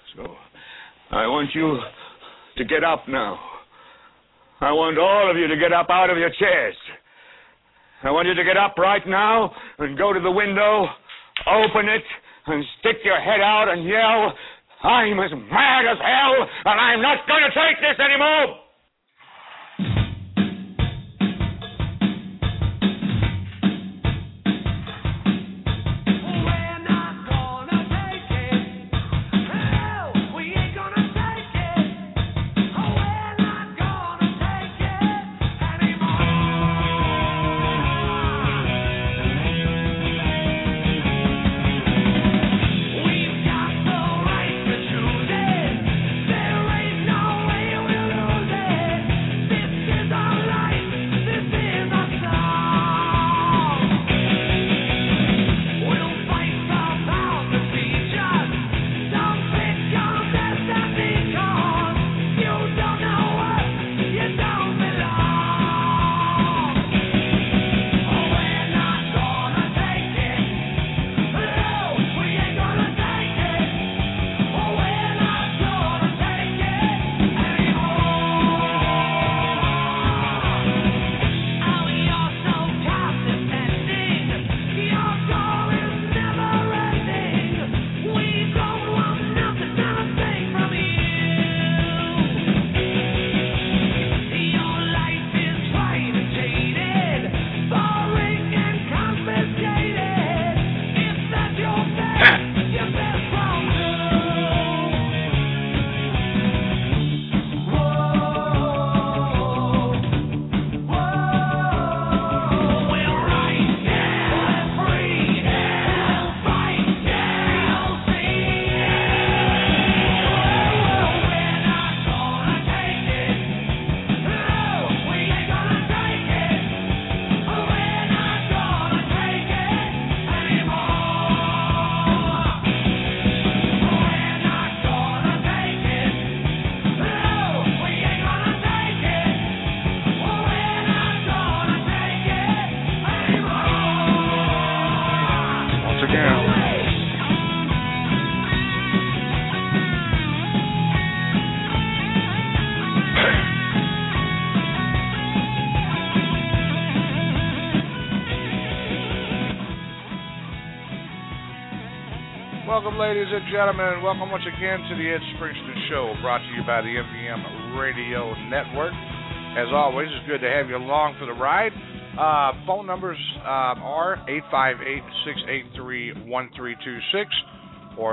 So, I want you to get up now. I want all of you to get up out of your chairs. I want you to get up right now and go to the window, open it, and stick your head out and yell, I'm as mad as hell, and I'm not going to take this anymore! Welcome, ladies and gentlemen. Welcome once again to the Ed Springston Show, brought to you by the MVM Radio Network. As always, it's good to have you along for the ride. Phone numbers are 858-683-1326 or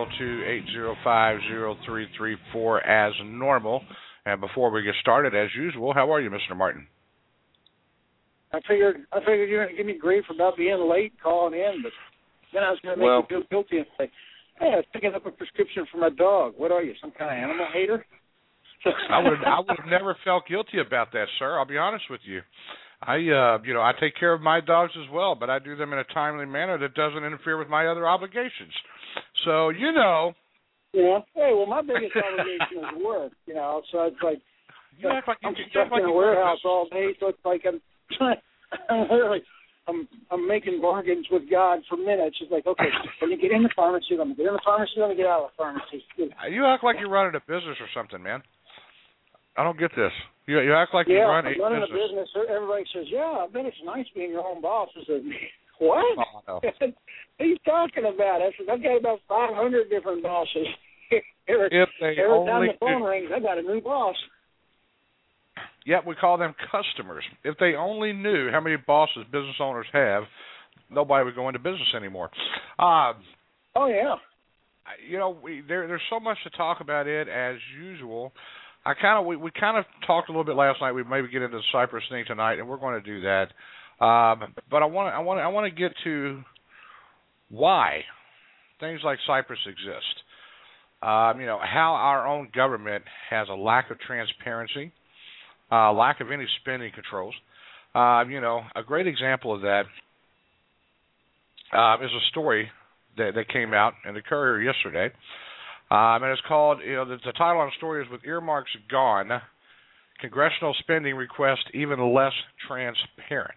502-805-0334 as normal. And before we get started, as usual, how are you, Mr. Martin? I figured you were going to give me grief about being late calling in, but then I was going to make you feel guilty and say, hey, I was picking up a prescription for my dog. What are you, some kind of animal hater? I would have never felt guilty about that, sir. I'll be honest with you. I take care of my dogs as well, but I do them in a timely manner that doesn't interfere with my other obligations. So, Yeah. Hey, well, my biggest obligation is work, so it's like, I'm stuck in a warehouse all day, so it's like I'm making bargains with God for minutes. It's like, okay, let me get in the pharmacy, let me get in the pharmacy, let me get out of the pharmacy. You act like you're running a business or something, man. I don't get this. You act like you run a business. Yeah, I'm running a business. Everybody says, yeah, I bet it's nice being your own boss. I said, what? Oh, no. What are you talking about? I said, I've got about 500 different bosses. Every time the phone rings, I got a new boss. Yet we call them customers. If they only knew how many bosses business owners have, nobody would go into business anymore. Oh, yeah. There's so much to talk about it as usual. We kind of talked a little bit last night. We maybe get into the Cyprus thing tonight, and we're going to do that. But I want to get to why things like Cyprus exist. How our own government has a lack of transparency, lack of any spending controls. A great example of that is a story that came out in the Courier yesterday. And it's called, the title on the story is With Earmarks Gone, Congressional Spending Request Even Less Transparent.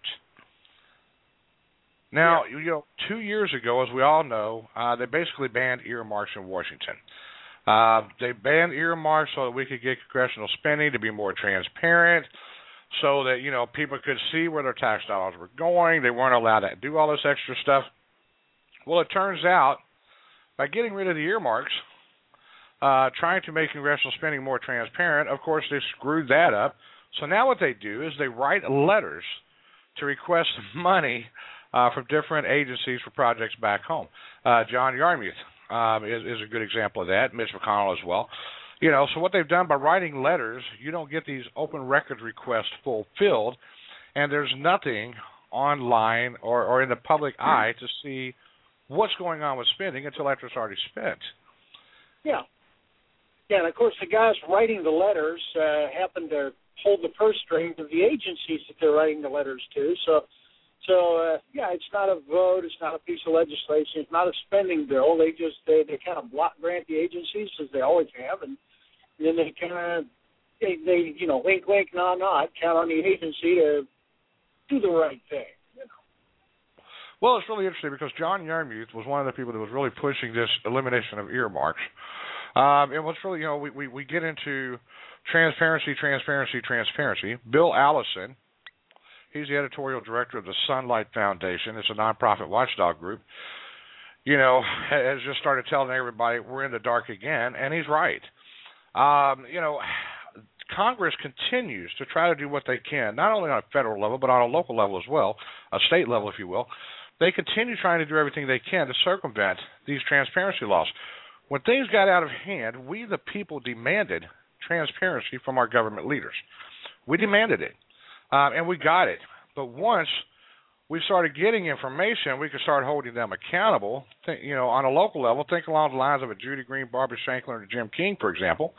Now, 2 years ago, as we all know, they basically banned earmarks in Washington. They banned earmarks so that we could get congressional spending to be more transparent, so that, people could see where their tax dollars were going. They weren't allowed to do all this extra stuff. Well, it turns out, by getting rid of the earmarks, trying to make congressional spending more transparent, of course, they screwed that up. So now what they do is they write letters to request money from different agencies for projects back home. John Yarmuth is a good example of that, Mitch McConnell as well. So what they've done by writing letters, you don't get these open records requests fulfilled, and there's nothing online or in the public eye to see what's going on with spending until after it's already spent. Yeah. Yeah, and of course the guys writing the letters happen to hold the purse strings of the agencies that they're writing the letters to. So it's not a vote, it's not a piece of legislation, it's not a spending bill. They kind of block grant the agencies, as they always have, and then they kind of wink, wink, nod, nod, count on the agency to do the right thing. Well, it's really interesting because John Yarmuth was one of the people that was really pushing this elimination of earmarks. And what's really, we get into transparency. Bill Allison, he's the editorial director of the Sunlight Foundation. It's a nonprofit watchdog group. Has just started telling everybody we're in the dark again, and he's right. Congress continues to try to do what they can, not only on a federal level, but on a local level as well, a state level, if you will. They continue trying to do everything they can to circumvent these transparency laws. When things got out of hand, we, the people, demanded transparency from our government leaders. We demanded it, and we got it. But once we started getting information, we could start holding them accountable, on a local level. Think along the lines of a Judy Green, Barbara Shanklin, or Jim King, for example.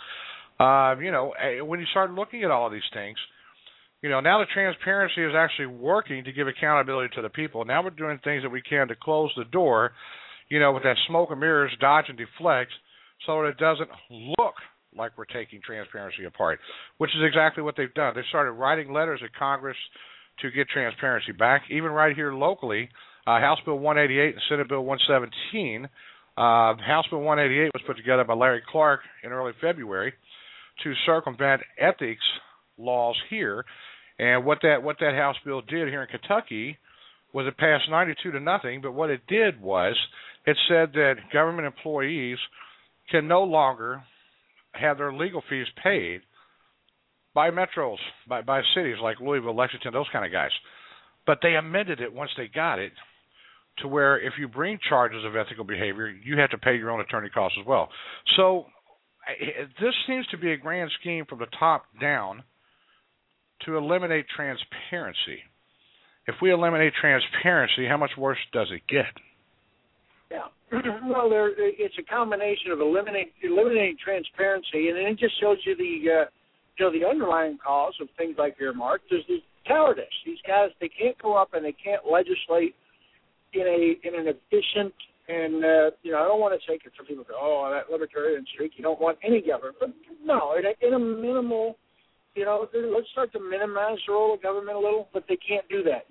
When you start looking at all of these things, now the transparency is actually working to give accountability to the people. Now we're doing things that we can to close the door, with that smoke and mirrors, dodge and deflect, so that it doesn't look like we're taking transparency apart, which is exactly what they've done. They started writing letters at Congress to get transparency back, even right here locally. House Bill 188 and Senate Bill 117. House Bill 188 was put together by Larry Clark in early February to circumvent ethics laws here. And what that House bill did here in Kentucky was it passed 92-0, but what it did was it said that government employees can no longer have their legal fees paid by metros, by cities like Louisville, Lexington, those kind of guys. But they amended it once they got it to where if you bring charges of ethical behavior, you have to pay your own attorney costs as well. So this seems to be a grand scheme from the top down to eliminate transparency. If we eliminate transparency, how much worse does it get? Yeah. Well, it's a combination of eliminating transparency, and it just shows you the underlying cause of things like earmarks is the cowardice. These guys, they can't go up and they can't legislate in an efficient and I don't want to take it for people to go, that libertarian streak. You don't want any government, but no, in a minimal. Let's start to minimize the role of government a little, but they can't do that.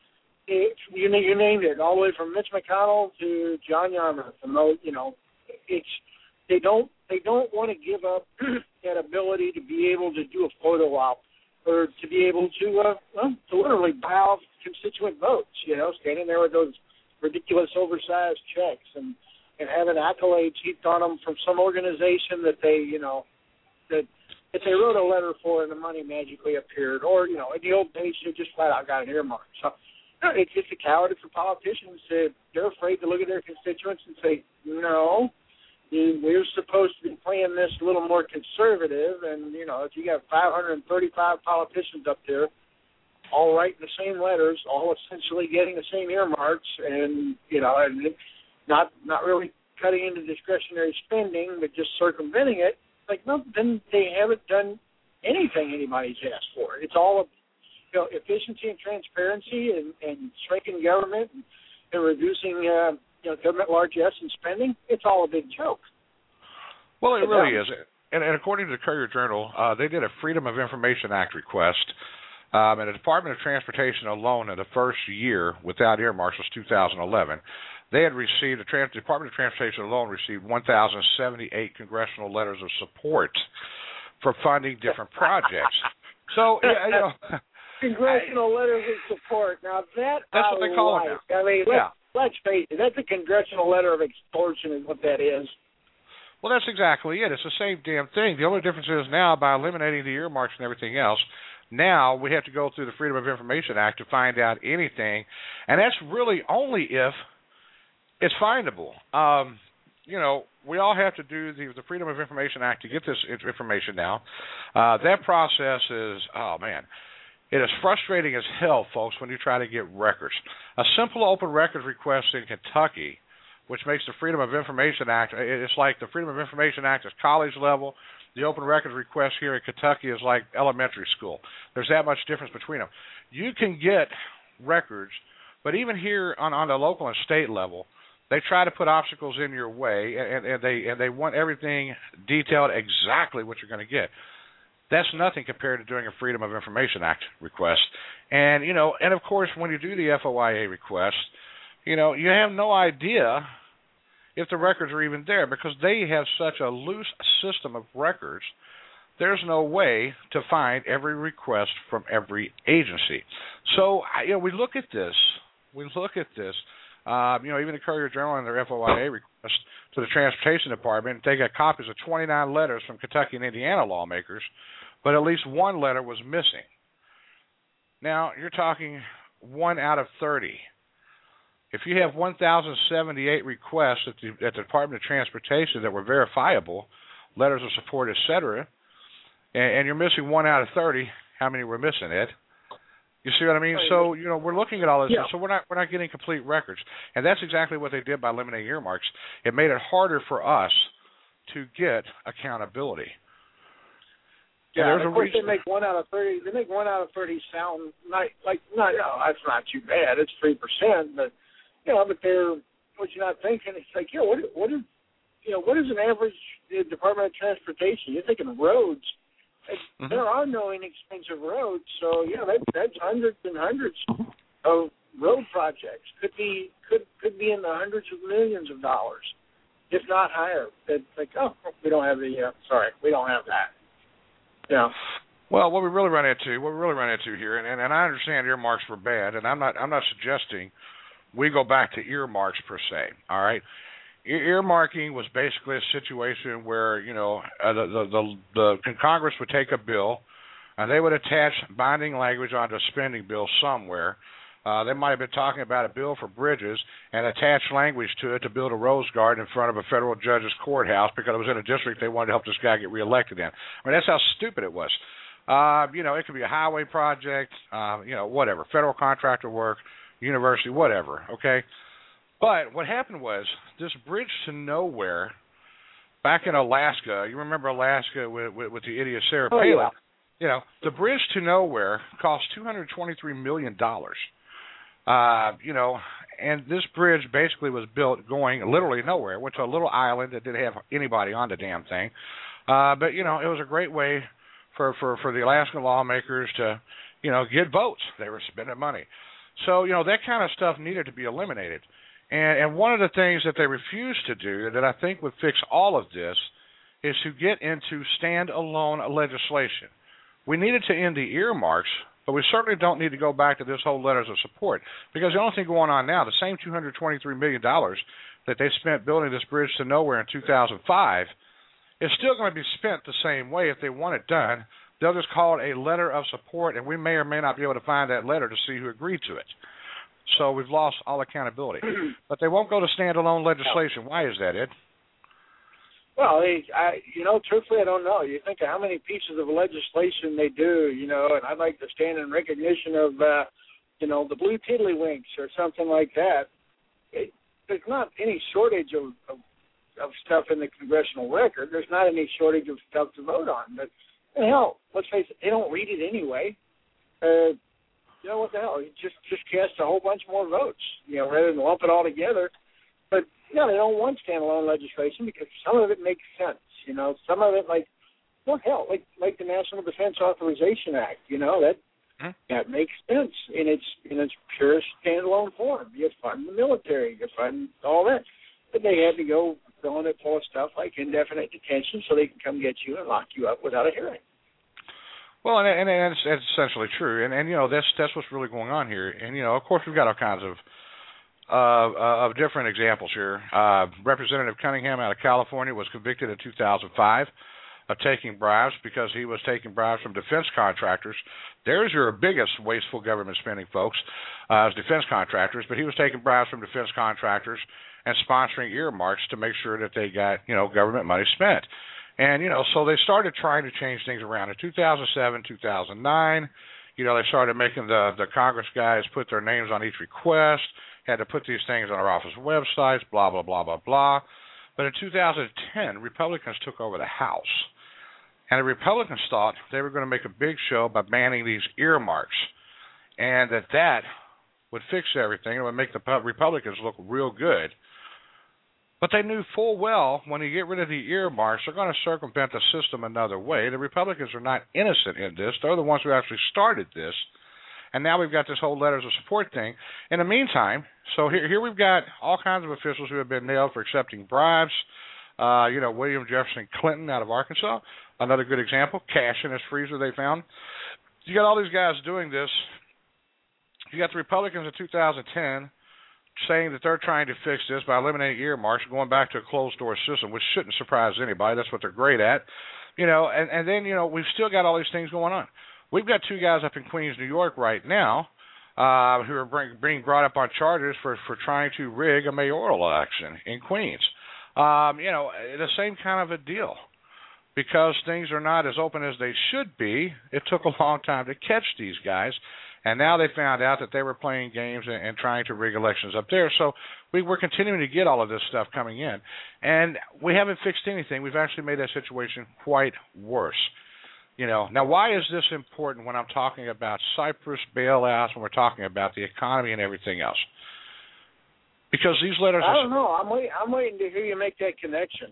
You named it, all the way from Mitch McConnell to John Yarmuth. They don't want to give up that ability to be able to do a photo op or to be able to literally buy off constituent votes. Standing there with those ridiculous oversized checks and having accolades heaped on them from some organization that that they wrote a letter for and the money magically appeared, or in the old days you just flat out got an earmark. So it's just a cowardice for politicians. They're afraid to look at their constituents and say, no, we're supposed to be playing this a little more conservative. And if you got 535 politicians up there, all writing the same letters, all essentially getting the same earmarks, and and not really cutting into discretionary spending, but just circumventing it. No, then they haven't done anything anybody's asked for. It's all efficiency and transparency and shrinking government and reducing government largesse and spending. It's all a big joke. Well, it really is. And according to the Courier Journal, they did a Freedom of Information Act request, and the Department of Transportation alone in the first year without earmarks was 2011. they had received, the Department of Transportation alone received 1,078 congressional letters of support for funding different projects. So, you know. Congressional letters of support. Now, that's what they call it now. I mean, let's face it, that's a congressional letter of extortion is what that is. Well, that's exactly it. It's the same damn thing. The only difference is now, by eliminating the earmarks and everything else, now we have to go through the Freedom of Information Act to find out anything, and that's really only if it's findable. You know, we all have to do the Freedom of Information Act to get this information now. That process is, oh, man, it is frustrating as hell, folks, when you try to get records. A simple open records request in Kentucky, which makes the Freedom of Information Act, it's like the Freedom of Information Act is college level. The open records request here in Kentucky is like elementary school. There's that much difference between them. You can get records, but even here on the local and state level, they try to put obstacles in your way, and they want everything detailed exactly what you're going to get. That's nothing compared to doing a Freedom of Information Act request. And, you know, and of course, when you do the FOIA request, you know, you have no idea if the records are even there because they have such a loose system of records. There's no way to find every request from every agency. So, you know, we look at this. You know, even the Courier-Journal and their FOIA request to the Transportation Department, they got copies of 29 letters from Kentucky and Indiana lawmakers, but at least one letter was missing. Now, you're talking 1 out of 30. If you have 1,078 requests at the Department of Transportation that were verifiable, letters of support, etc., and you're missing 1 out of 30, how many were missing, Ed? You see what I mean? So, you know, we're looking at all this. Yeah. So we're not getting complete records. And that's exactly what they did by eliminating earmarks. It made it harder for us to get accountability. Yeah, and of course they make 1 out of 30. They make 1 out of 30 sound like no, that's not too bad. It's 3%, but you know, but they're what you're not thinking. It's like, you know, what is an average Department of Transportation? You're thinking roads. Mm-hmm. There are no inexpensive roads, so yeah, that's hundreds and hundreds of road projects. Could be in the hundreds of millions of dollars, if not higher. It's like, oh, we don't have we don't have that. Yeah. Well, what we really run into here, and I understand earmarks were bad, and I'm not suggesting we go back to earmarks per se. All right. Earmarking was basically a situation where, you know, the Congress would take a bill and they would attach binding language onto a spending bill somewhere. They might have been talking about a bill for bridges and attach language to it to build a rose garden in front of a federal judge's courthouse because it was in a district they wanted to help this guy get reelected in. I mean, that's how stupid it was. You know, it could be a highway project, you know, whatever, federal contractor work, university, whatever, okay? But what happened was this bridge to nowhere back in Alaska, you remember Alaska with the idiot Sarah Palin? Yeah. You know, the bridge to nowhere cost $223 million. You know, and this bridge basically was built going literally nowhere. It went to a little island that didn't have anybody on the damn thing. But, you know, it was a great way for the Alaskan lawmakers to, you know, get votes. They were spending money. So, you know, that kind of stuff needed to be eliminated. And one of the things that they refused to do that I think would fix all of this is to get into stand-alone legislation. We needed to end the earmarks, but we certainly don't need to go back to this whole letters of support because the only thing going on now, the same $223 million that they spent building this bridge to nowhere in 2005 is still going to be spent the same way if they want it done. They'll just call it a letter of support, and we may or may not be able to find that letter to see who agreed to it. So we've lost all accountability. But they won't go to standalone legislation. Why is that, Ed? Well, you know, truthfully, I don't know. You think of how many pieces of legislation they do, you know, and I'd like to stand in recognition of, you know, the blue tiddlywinks or something like that. There's not any shortage of stuff in the congressional record. There's not any shortage of stuff to vote on. But, hell, let's face it, they don't read it anyway. You know, what the hell? You just cast a whole bunch more votes, you know, rather than lump it all together. But, you know, they don't want standalone legislation because some of it makes sense, you know. Some of it, like, well, hell, like the National Defense Authorization Act, you know, That makes sense in its purest standalone form. You fund the military, you fund all that. But they had to go on it full of stuff like indefinite detention so they can come get you and lock you up without a hearing. Well, and it's essentially true, and you know that's what's really going on here. And you know, of course, we've got all kinds of different examples here. Representative Cunningham out of California was convicted in 2005 of taking bribes because he was taking bribes from defense contractors. There's your biggest wasteful government spending, folks, as defense contractors. But he was taking bribes from defense contractors and sponsoring earmarks to make sure that they got, you know, government money spent. And, you know, so they started trying to change things around. In 2007, 2009, you know, they started making the Congress guys put their names on each request, had to put these things on our office websites, blah, blah, blah, blah, blah. But in 2010, Republicans took over the House. And the Republicans thought they were going to make a big show by banning these earmarks, and that would fix everything. It would make the Republicans look real good. But they knew full well when you get rid of the earmarks, they're going to circumvent the system another way. The Republicans are not innocent in this. They're the ones who actually started this. And now we've got this whole letters of support thing. In the meantime, so here we've got all kinds of officials who have been nailed for accepting bribes. You know, William Jefferson Clinton out of Arkansas, another good example, cash in his freezer they found. You got all these guys doing this. You got the Republicans in 2010 saying that they're trying to fix this by eliminating earmarks, going back to a closed-door system, which shouldn't surprise anybody. That's what they're great at. You know, and then, you know, we've still got all these things going on. We've got two guys up in Queens, New York right now who are being brought up on charges for trying to rig a mayoral election in Queens. You know, the same kind of a deal. Because things are not as open as they should be, it took a long time to catch these guys. And now they found out that they were playing games and trying to rig elections up there. So we're continuing to get all of this stuff coming in. And we haven't fixed anything. We've actually made that situation quite worse. You know, now why is this important when I'm talking about Cyprus bailouts, when we're talking about the economy and everything else? Because these letters I don't know. I'm waiting to hear you make that connection.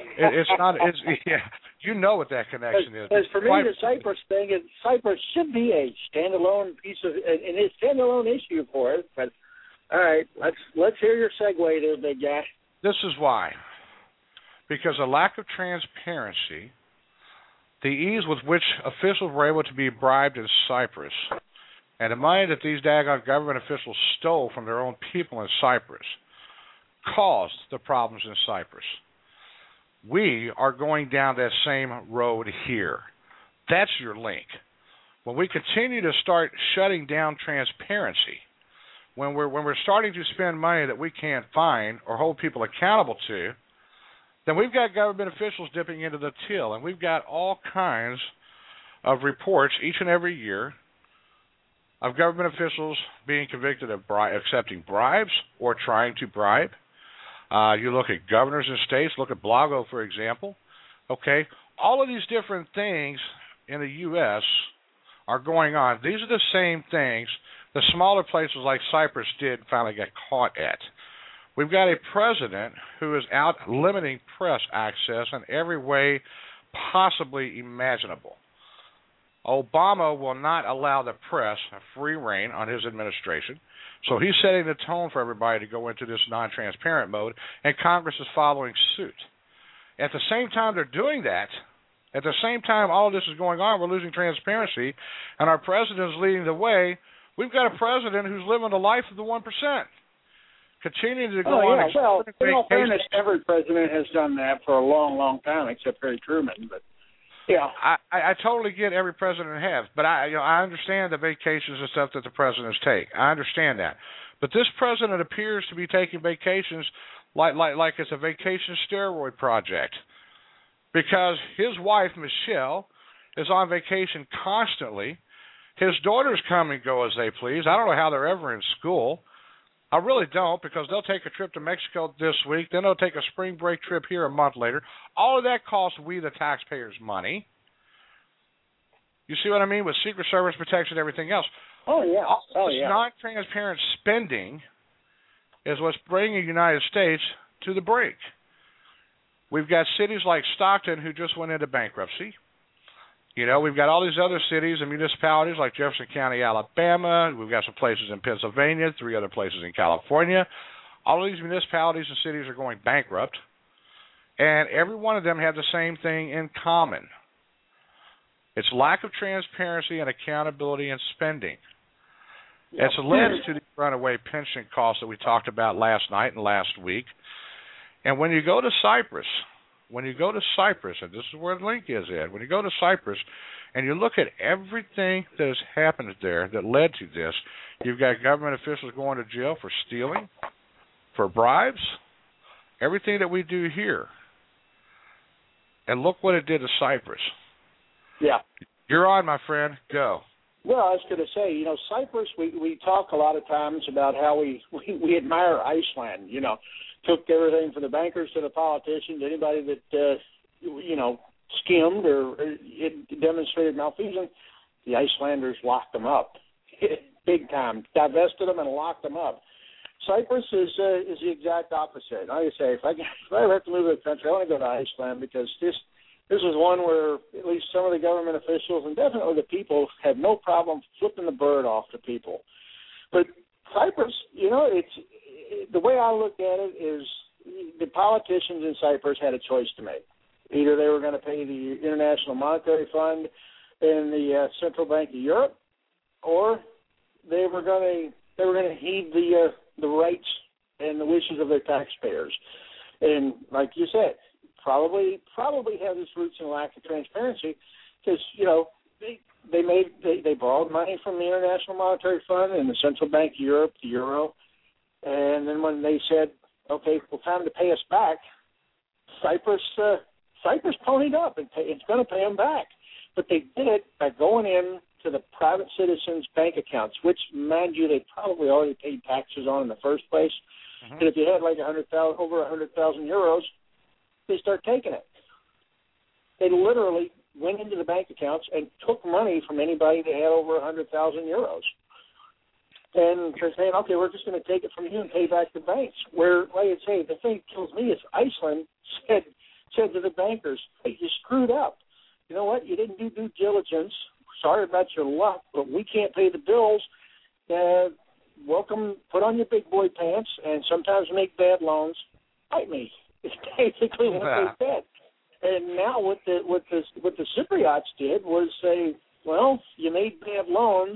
Yeah, you know what that connection is. Because for me, the Cyprus thing is Cyprus should be a standalone piece of and it's a standalone issue for us. But all right, let's hear your segue there, big guy. This is why. Because a lack of transparency, the ease with which officials were able to be bribed in Cyprus, and the money that these daggone government officials stole from their own people in Cyprus caused the problems in Cyprus. We are going down that same road here. That's your link. When we continue to start shutting down transparency, when we're starting to spend money that we can't find or hold people accountable to, then we've got government officials dipping into the till, and we've got all kinds of reports each and every year of government officials being convicted of accepting bribes or trying to bribe. You look at governors in states, look at Blago, for example. Okay, all of these different things in the U.S. are going on. These are the same things the smaller places like Cyprus did finally get caught at. We've got a president who is out limiting press access in every way possibly imaginable. Obama will not allow the press a free rein on his administration, so he's setting the tone for everybody to go into this non-transparent mode, and Congress is following suit. At the same time they're doing that, at the same time all of this is going on, we're losing transparency, and our president is leading the way. We've got a president who's living the life of the 1%. Continuing to go on. Well, in all fairness, every president has done that for a long, long time, except Harry Truman. But yeah, I totally get every president has, but I understand the vacations and stuff that the presidents take. I understand that, but this president appears to be taking vacations like it's a vacation steroid project, because his wife Michelle is on vacation constantly. His daughters come and go as they please. I don't know how they're ever in school. I really don't, because they'll take a trip to Mexico this week, then they'll take a spring break trip here a month later. All of that costs we, the taxpayers, money. You see what I mean? With Secret Service protection and everything else. Oh, yeah. This non-transparent spending is what's bringing the United States to the brink. We've got cities like Stockton who just went into bankruptcy. You know, we've got all these other cities and municipalities like Jefferson County, Alabama. We've got some places in Pennsylvania, 3 other places in California. All of these municipalities and cities are going bankrupt, and every one of them have the same thing in common. It's lack of transparency and accountability in spending. It's led to the runaway pension costs that we talked about last night and last week. And when you go to Cyprus, and this is where the link is at, when you go to Cyprus and you look at everything that has happened there that led to this, you've got government officials going to jail for stealing, for bribes, everything that we do here. And look what it did to Cyprus. Yeah. You're on, my friend. Go. Well, I was going to say, you know, Cyprus, we talk a lot of times about how we admire Iceland, you know, took everything from the bankers to the politicians, anybody that, you know, skimmed or it demonstrated malfeasance, the Icelanders locked them up big time, divested them and locked them up. Cyprus is the exact opposite. Like I say, if I ever have to move to the country, I want to go to Iceland because this is one where at least some of the government officials and definitely the people have no problem flipping the bird off to people. But Cyprus, you know, the way I look at it is the politicians in Cyprus had a choice to make. Either they were going to pay the International Monetary Fund and the Central Bank of Europe, or they were going to heed the rights and the wishes of their taxpayers. And like you said, probably have its roots in lack of transparency because, you know, they borrowed money from the International Monetary Fund and the Central Bank of Europe, the Euro, and then when they said, okay, well, time to pay us back, Cyprus ponied up and it's going to pay them back. But they did it by going in to the private citizens' bank accounts, which, mind you, they probably already paid taxes on in the first place. Mm-hmm. And if you had like over 100,000 euros, they start taking it. They literally went into the bank accounts and took money from anybody that had over 100,000 euros. And they're saying, okay, we're just going to take it from you and pay back the banks. Where, like I say, the thing that kills me is Iceland said to the bankers, hey, you screwed up. You know what? You didn't do due diligence. Sorry about your luck, but we can't pay the bills. Welcome, put on your big boy pants, and sometimes make bad loans. Fight me. It's basically what they said. And now what the Cypriots did was say, well, you made bad loans.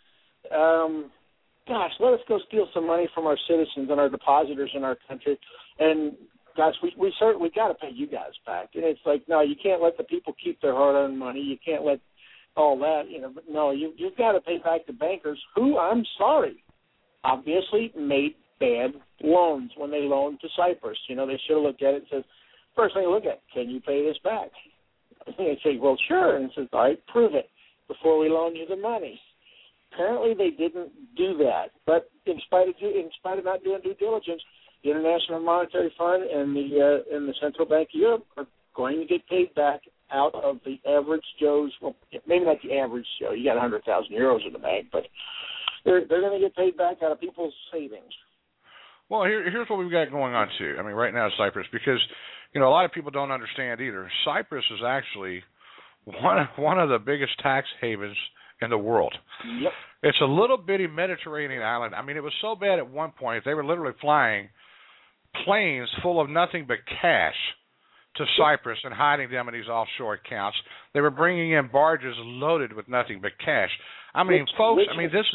Gosh, let us go steal some money from our citizens and our depositors in our country. And gosh, we got to pay you guys back. And it's like, no, you can't let the people keep their hard-earned money. You can't let all that, you know. But no, you've got to pay back the bankers who, I'm sorry, obviously made bad loans when they loaned to Cyprus. You know, they should have looked at it and said, first thing to look at, can you pay this back? And they say, well, sure. And it says, all right, prove it before we loan you the money. Apparently they didn't do that. But in spite of not doing due diligence, the International Monetary Fund and the Central Bank of Europe are going to get paid back out of the average Joe's, well, maybe not the average Joe. You got 100,000 euros in the bank, but they're going to get paid back out of people's savings. Well, here's what we've got going on, too. I mean, right now, Cyprus, because, you know, a lot of people don't understand either. Cyprus is actually one of the biggest tax havens in the world. Yep. It's a little bitty Mediterranean island. I mean, it was so bad at one point, they were literally flying planes full of nothing but cash to Cyprus and hiding them in these offshore accounts. They were bringing in barges loaded with nothing but cash. I mean, this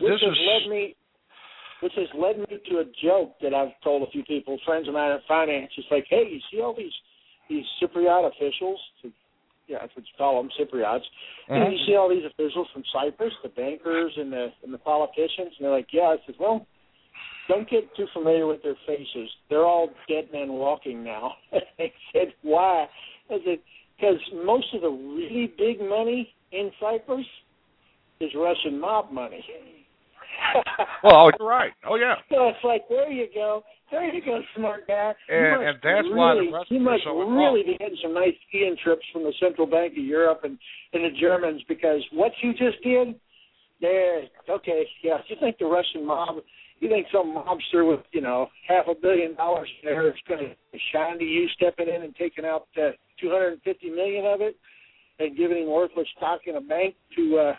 has led me to a joke that I've told a few people, friends of mine in finance. It's like, hey, you see all these Cypriot officials? Yeah, that's what you call them, Cypriots. Mm-hmm. And you see all these officials from Cyprus, the bankers and the politicians, and they're like, yeah. I said, well, don't get too familiar with their faces. They're all dead men walking now. I said, why? I said, because most of the really big money in Cyprus is Russian mob money. Well, you're right. Oh, yeah. So it's like, there you go, smart guy. And that's why the Russians you must are so really be getting some nice skiing trips from the Central Bank of Europe and the Germans, because what you just did, okay, yeah, you think the Russian mob, you think some mobster with, you know, $500 million there is going to shine to you stepping in and taking out $250 million of it? and giving worthless stock in a bank to,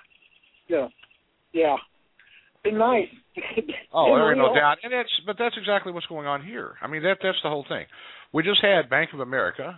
yeah, been nice. Oh, there ain't no doubt, and that's exactly what's going on here. I mean, that's the whole thing. We just had Bank of America,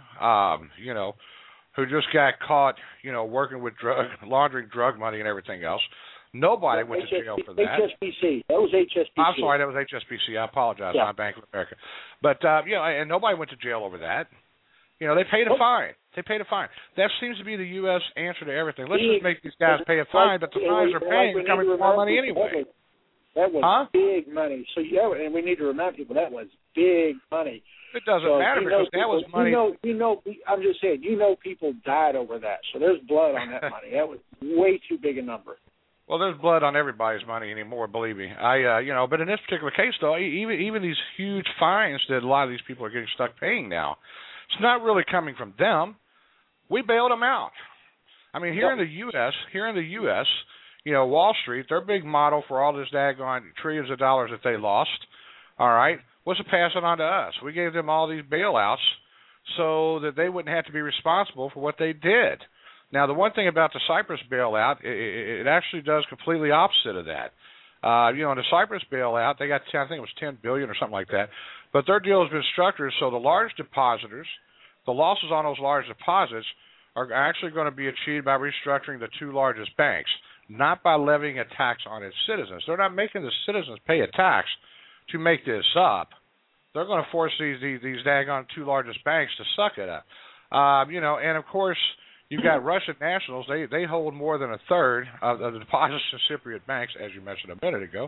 who just got caught, working with laundering drug money and everything else. Nobody went to jail for that. HSBC. That was HSBC. I'm sorry, that was HSBC. I apologize, not Bank of America. But, and nobody went to jail over that. They paid a fine. That seems to be the U.S. answer to everything. Let's just make these guys pay a fine, but the fines they're paying are coming from more money anyway. That was big money. So, and we need to remind people that was big money. It doesn't matter because that was money. I'm just saying, people died over that. So there's blood on that money. That was way too big a number. Well, there's blood on everybody's money anymore, believe me. But in this particular case, though, even these huge fines that a lot of these people are getting stuck paying now, it's not really coming from them. We bailed them out. I mean, here in the U.S., Wall Street, their big model for all this daggone trillions of dollars that they lost, all right, was to pass it on to us. We gave them all these bailouts so that they wouldn't have to be responsible for what they did. Now, the one thing about the Cyprus bailout, it actually does completely opposite of that. In the Cyprus bailout, they got, I think it was $10 billion or something like that. But their deal has been structured so the large depositors, the losses on those large deposits are actually going to be achieved by restructuring the two largest banks, not by levying a tax on its citizens. They're not making the citizens pay a tax to make this up. They're going to force these daggone two largest banks to suck it up. And of course, you've got Russian nationals. They hold more than a third of the deposits in Cypriot banks, as you mentioned a minute ago.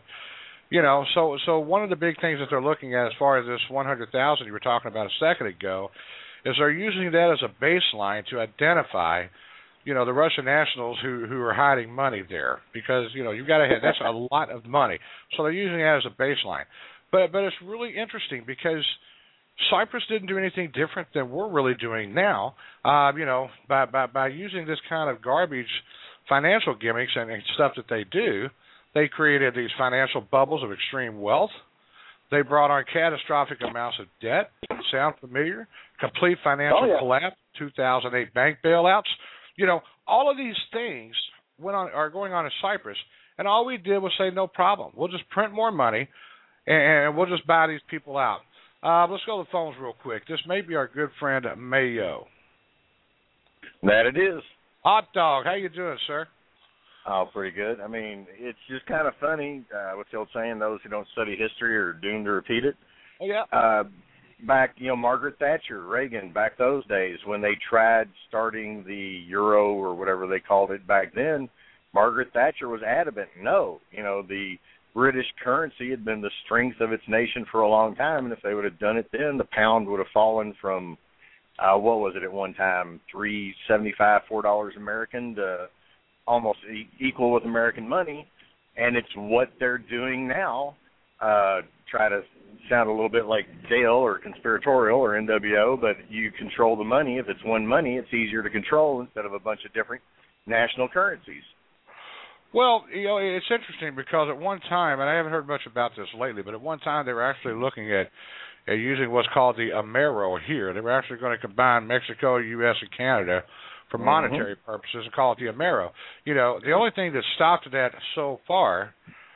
So one of the big things that they're looking at as far as this 100,000 you were talking about a second ago is they're using that as a baseline to identify, the Russian nationals who are hiding money there because, you've got to have, that's a lot of money. So they're using that as a baseline. But it's really interesting because Cyprus didn't do anything different than we're really doing now, by using this kind of garbage financial gimmicks and stuff that they do. They created these financial bubbles of extreme wealth. They brought on catastrophic amounts of debt. Sound familiar? Complete financial collapse, 2008 bank bailouts. All of these things are going on in Cyprus, and all we did was say, no problem. We'll just print more money, and we'll just buy these people out. Let's go to the phones real quick. This may be our good friend Mayo. That it is. Hot dog, how you doing, sir? Oh, pretty good. I mean, it's just kind of funny. What's the old saying? Those who don't study history are doomed to repeat it. Oh, yeah. Back, Margaret Thatcher, Reagan, back those days when they tried starting the euro or whatever they called it back then, Margaret Thatcher was adamant. No, the British currency had been the strength of its nation for a long time, and if they would have done it then, the pound would have fallen from, what was it at one time, $3.75, $4 American to almost equal with American money, and it's what they're doing now. Try to sound a little bit like Dale or conspiratorial or NWO, but you control the money. If it's one money, it's easier to control instead of a bunch of different national currencies. Well, it's interesting because at one time, and I haven't heard much about this lately, but at one time they were actually looking at using what's called the Amero here. They were actually going to combine Mexico, U.S., and Canada for monetary purposes and call it the Amero. The only thing that stopped that so far,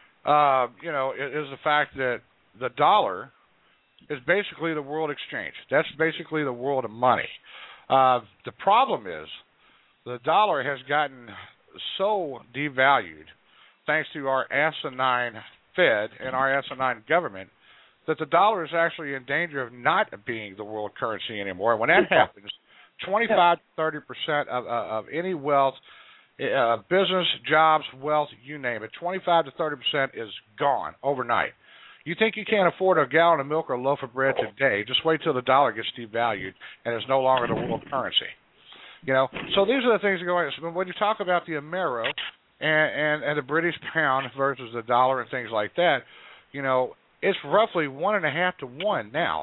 is the fact that the dollar is basically the world exchange. That's basically the world of money. The problem is the dollar has gotten so devalued thanks to our asinine Fed and our asinine government that the dollar is actually in danger of not being the world currency anymore. And when that happens, 25 to 30% of any wealth, business, jobs, wealth, you name it, 25 to 30% is gone overnight. You think you can't afford a gallon of milk or a loaf of bread today, just wait till the dollar gets devalued and is no longer the world currency. So these are the things that go on. So when you talk about the Amero and the British pound versus the dollar and things like that, it's roughly 1.5 to 1 now.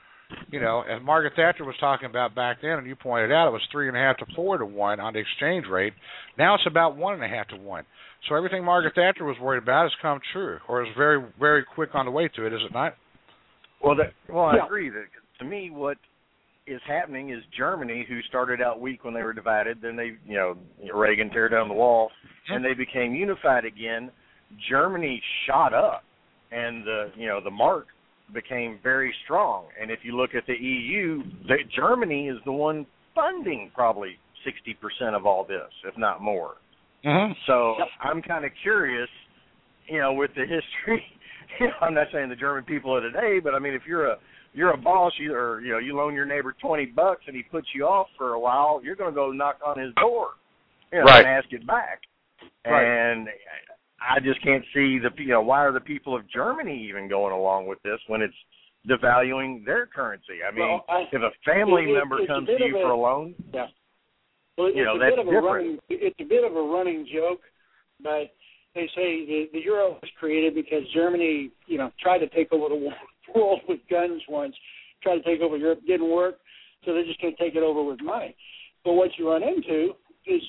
As Margaret Thatcher was talking about back then, and you pointed out, it was 3.5 to 4 to 1 on the exchange rate. Now it's about 1.5 to 1. So everything Margaret Thatcher was worried about has come true, or is very, very quick on the way to it, is it not? Well, I agree. That to me, what is happening is Germany, who started out weak when they were divided, then they, Reagan tear down the wall, and they became unified again. Germany shot up, and the mark became very strong. And if you look at the EU, Germany is the one funding probably 60% of all this, if not more. Mm-hmm. So I'm kind of curious, with the history. I'm not saying the German people of today, but I mean, if you're a boss, you loan your neighbor $20 and he puts you off for a while, you're going to go knock on his door, right, and ask it back. Right. And I just can't see why are the people of Germany even going along with this when it's devaluing their currency? I mean, if a family member comes to you for a loan, well, that's different. It's a bit of a running joke, but they say the euro was created because Germany, tried to take over the world with guns once, tried to take over Europe, didn't work, so they're just going to take it over with money. But what you run into is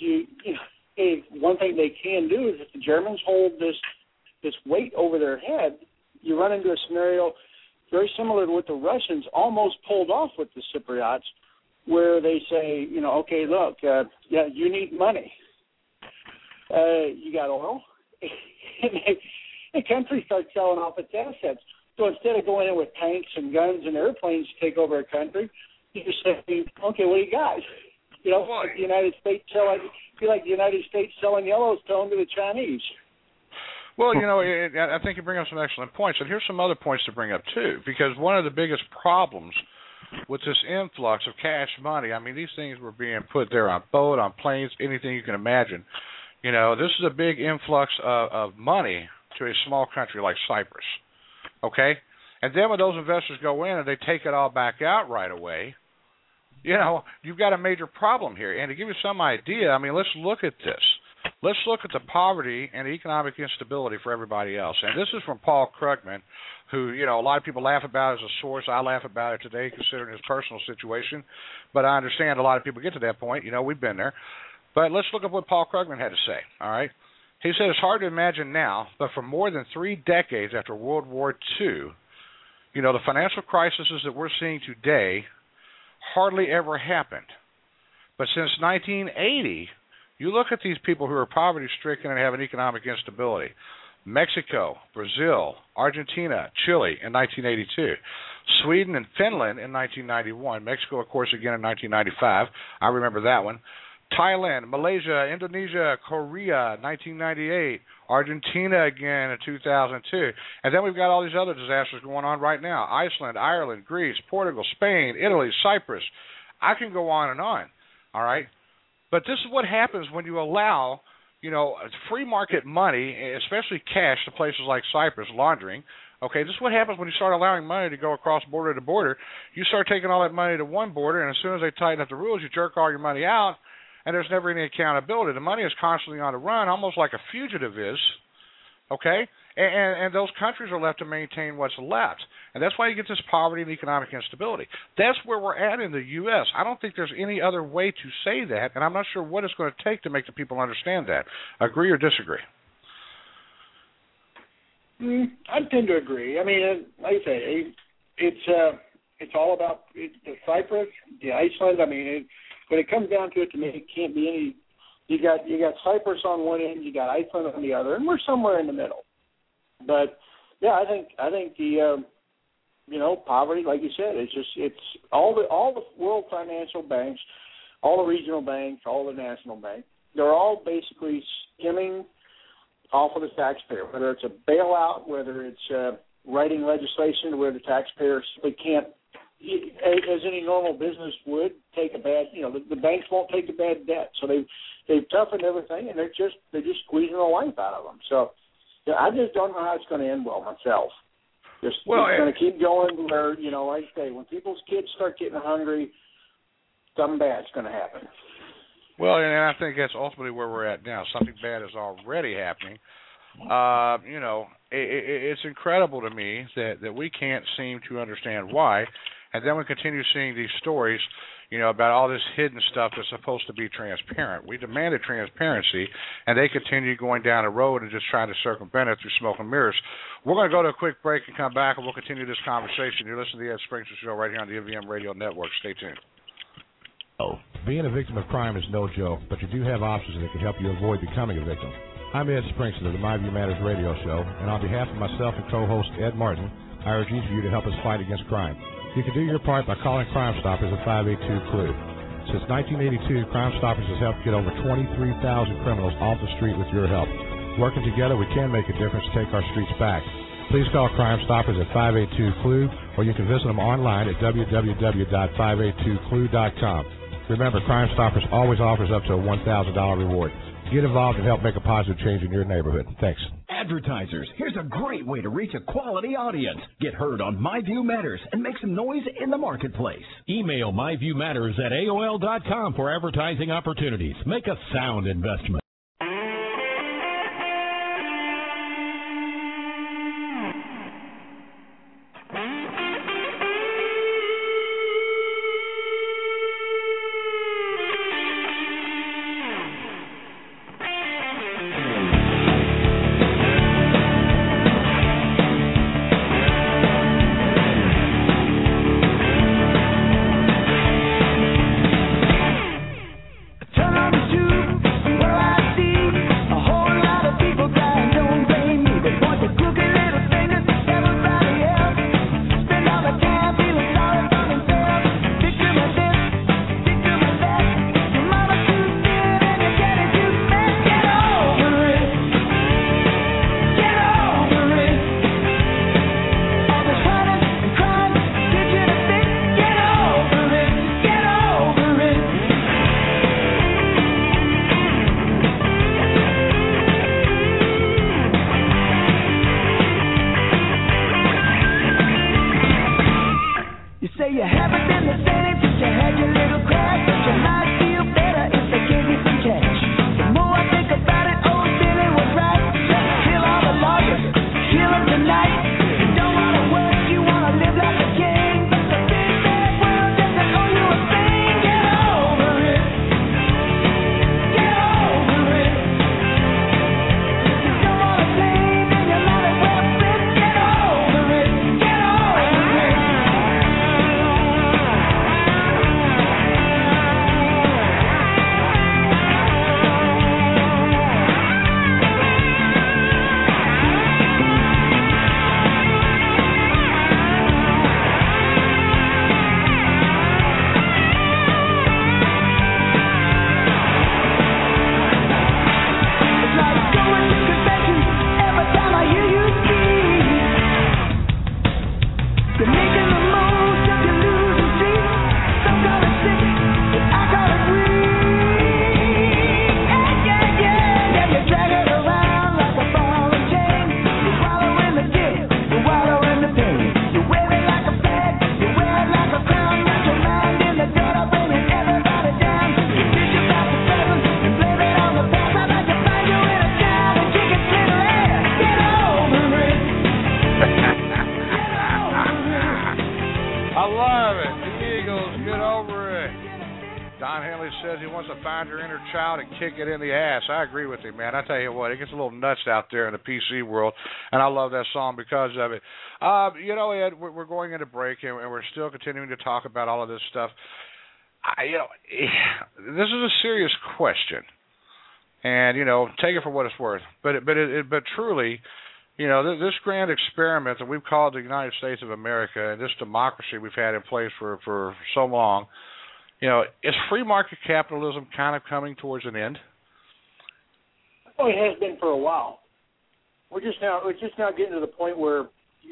one thing they can do is if the Germans hold this weight over their head, you run into a scenario very similar to what the Russians almost pulled off with the Cypriots, where they say, okay, look, you need money. You got oil. And the country starts selling off its assets. So instead of going in with tanks and guns and airplanes to take over a country, you just say, okay, what do you got? Like the United States the United States selling Yellowstone to the Chinese. Well, I think you bring up some excellent points, and here's some other points to bring up too, because one of the biggest problems with this influx of cash money, I mean, these things were being put there on boat, on planes, anything you can imagine. This is a big influx of money to a small country like Cyprus, okay? And then when those investors go in and they take it all back out right away, you've got a major problem here. And to give you some idea, I mean, let's look at this. Let's look at the poverty and the economic instability for everybody else. And this is from Paul Krugman, who, a lot of people laugh about as a source. I laugh about it today considering his personal situation. But I understand a lot of people get to that point. We've been there. But let's look at what Paul Krugman had to say, all right? He said, it's hard to imagine now, but for more than 3 decades after World War II, the financial crises that we're seeing today hardly ever happened. But since 1980, you look at these people who are poverty-stricken and have an economic instability. Mexico, Brazil, Argentina, Chile in 1982, Sweden and Finland in 1991, Mexico, of course, again in 1995. I remember that one. Thailand, Malaysia, Indonesia, Korea, 1998, Argentina again in 2002. And then we've got all these other disasters going on right now. Iceland, Ireland, Greece, Portugal, Spain, Italy, Cyprus. I can go on and on, all right? But this is what happens when you allow, free market money, especially cash to places like Cyprus, laundering. Okay, this is what happens when you start allowing money to go across border to border. You start taking all that money to one border, and as soon as they tighten up the rules, you jerk all your money out, and there's never any accountability. The money is constantly on the run, almost like a fugitive is, okay? And those countries are left to maintain what's left. And that's why you get this poverty and economic instability. That's where we're at in the U.S. I don't think there's any other way to say that, and I'm not sure what it's going to take to make the people understand that. Agree or disagree? I tend to agree. I mean, like I say, it's all about the Cyprus, the Iceland. I mean, when it comes down to it, to me, it can't be any. You got Cyprus on one end, you got Iceland on the other, and we're somewhere in the middle. But yeah, I think the poverty, like you said, it's all the world financial banks, all the regional banks, all the national banks. They're all basically skimming off of the taxpayer, whether it's a bailout, whether it's writing legislation where the taxpayer simply can't, as any normal business would, take a bad, the banks won't take a bad debt. So they've toughened everything, and they're just squeezing the life out of them. So I just don't know how it's going to end well myself. It's going to keep going where, like I say, when people's kids start getting hungry, something bad's going to happen. Well, and I think that's ultimately where we're at now. Something bad is already happening. It's incredible to me that we can't seem to understand why. And then we continue seeing these stories, about all this hidden stuff that's supposed to be transparent. We demanded transparency, and they continue going down the road and just trying to circumvent it through smoke and mirrors. We're going to go to a quick break and come back, and we'll continue this conversation. You're listening to the Ed Springston Show right here on the MVM Radio Network. Stay tuned. Being a victim of crime is no joke, but you do have options that can help you avoid becoming a victim. I'm Ed Springston of the My View Matters radio show, and on behalf of myself and co-host Ed Martin, I urge each of you to help us fight against crime. You can do your part by calling Crime Stoppers at 582-CLUE. Since 1982, Crime Stoppers has helped get over 23,000 criminals off the street with your help. Working together, we can make a difference to take our streets back. Please call Crime Stoppers at 582-CLUE, or you can visit them online at www.582clue.com. Remember, Crime Stoppers always offers up to a $1,000 reward. Get involved and help make a positive change in your neighborhood. Thanks. Advertisers, here's a great way to reach a quality audience. Get heard on My View Matters and make some noise in the marketplace. Email myviewmatters@aol.com for advertising opportunities. Make a sound investment. Kick it in the ass. I agree with him, man. I tell you what, it gets a little nuts out there in the PC world, and I love that song because of it. Ed, we're going into break, and we're still continuing to talk about all of this stuff. This is a serious question, and take it for what it's worth. But truly, this grand experiment that we've called the United States of America and this democracy we've had in place for so long. Is free market capitalism kind of coming towards an end? Oh, it has been for a while. We're just now getting to the point where,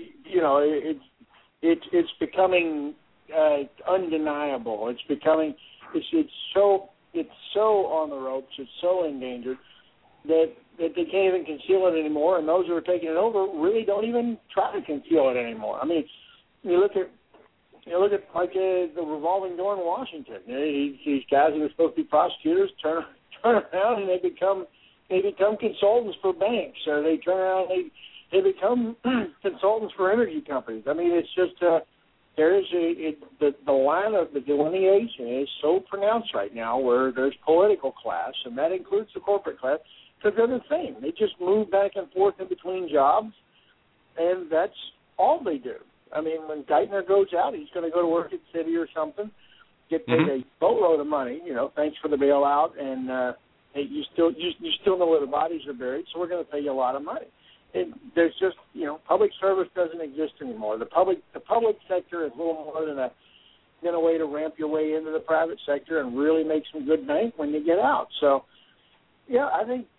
it's becoming undeniable. It's so on the ropes. It's so endangered that they can't even conceal it anymore. And those who are taking it over really don't even try to conceal it anymore. I mean, you look at like the revolving door in Washington. These guys who are supposed to be prosecutors turn around and they become consultants for banks, or they turn around and they become consultants for energy companies. I mean, it's just the line of the delineation is so pronounced right now, where there's political class, and that includes the corporate class, because they're the same. They just move back and forth in between jobs, and that's all they do. I mean, when Geithner goes out, he's going to go to work at City or something, get paid a boatload of money. Thanks for the bailout, and hey, you still know where the bodies are buried, so we're going to pay you a lot of money. And there's just, public service doesn't exist anymore. The public sector is little more than a way to ramp your way into the private sector and really make some good bank when you get out. So, yeah, I think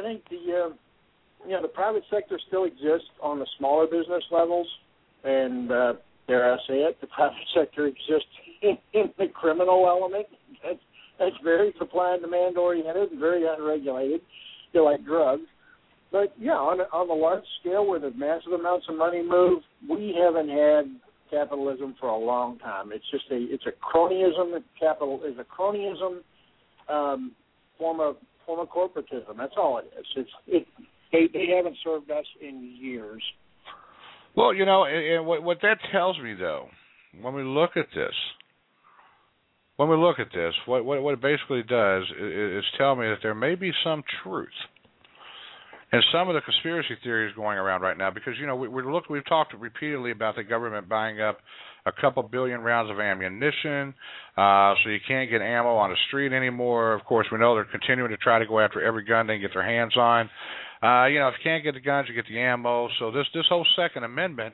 the private sector still exists on the smaller business levels, and dare I say it, the private sector exists in the criminal element. That's very supply and demand oriented and very unregulated, like drugs. But, yeah, on the large scale where the massive amounts of money move, we haven't had capitalism for a long time. It's just it's a cronyism. Capital is a cronyism form of corporatism. That's all it is. They haven't served us in years. Well, and what that tells me, though, when we look at this, what it basically does is tell me that there may be some truth and some of the conspiracy theories going around right now, because we've talked repeatedly about the government buying up a couple billion rounds of ammunition, so you can't get ammo on the street anymore. Of course, we know they're continuing to try to go after every gun they can get their hands on. If you can't get the guns, you get the ammo. So this whole Second Amendment,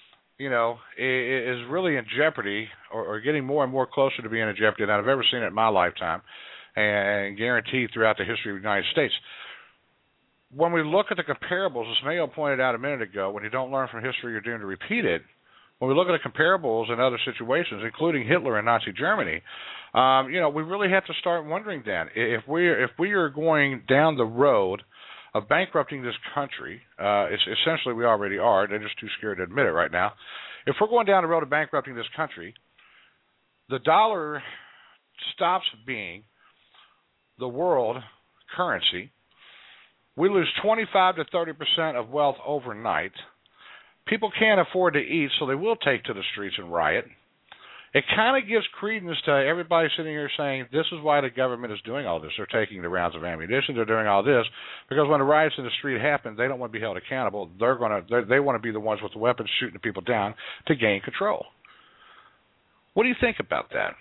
is really in jeopardy, or getting more and more closer to being in jeopardy than I've ever seen it in my lifetime, and guaranteed throughout the history of the United States. When we look at the comparables, as Mayo pointed out a minute ago, when you don't learn from history, you're doomed to repeat it. When we look at the comparables in other situations, including Hitler and Nazi Germany, we really have to start wondering then, if we are going down the road of bankrupting this country, essentially we already are, they're just too scared to admit it right now. If we're going down the road of bankrupting this country, the dollar stops being the world currency. We lose 25 to 30% of wealth overnight. People can't afford to eat, so they will take to the streets and riot. It kind of gives credence to everybody sitting here saying this is why the government is doing all this. They're taking the rounds of ammunition. They're doing all this because when the riots in the street happen, they don't want to be held accountable. They want to be the ones with the weapons shooting the people down to gain control. What do you think about that?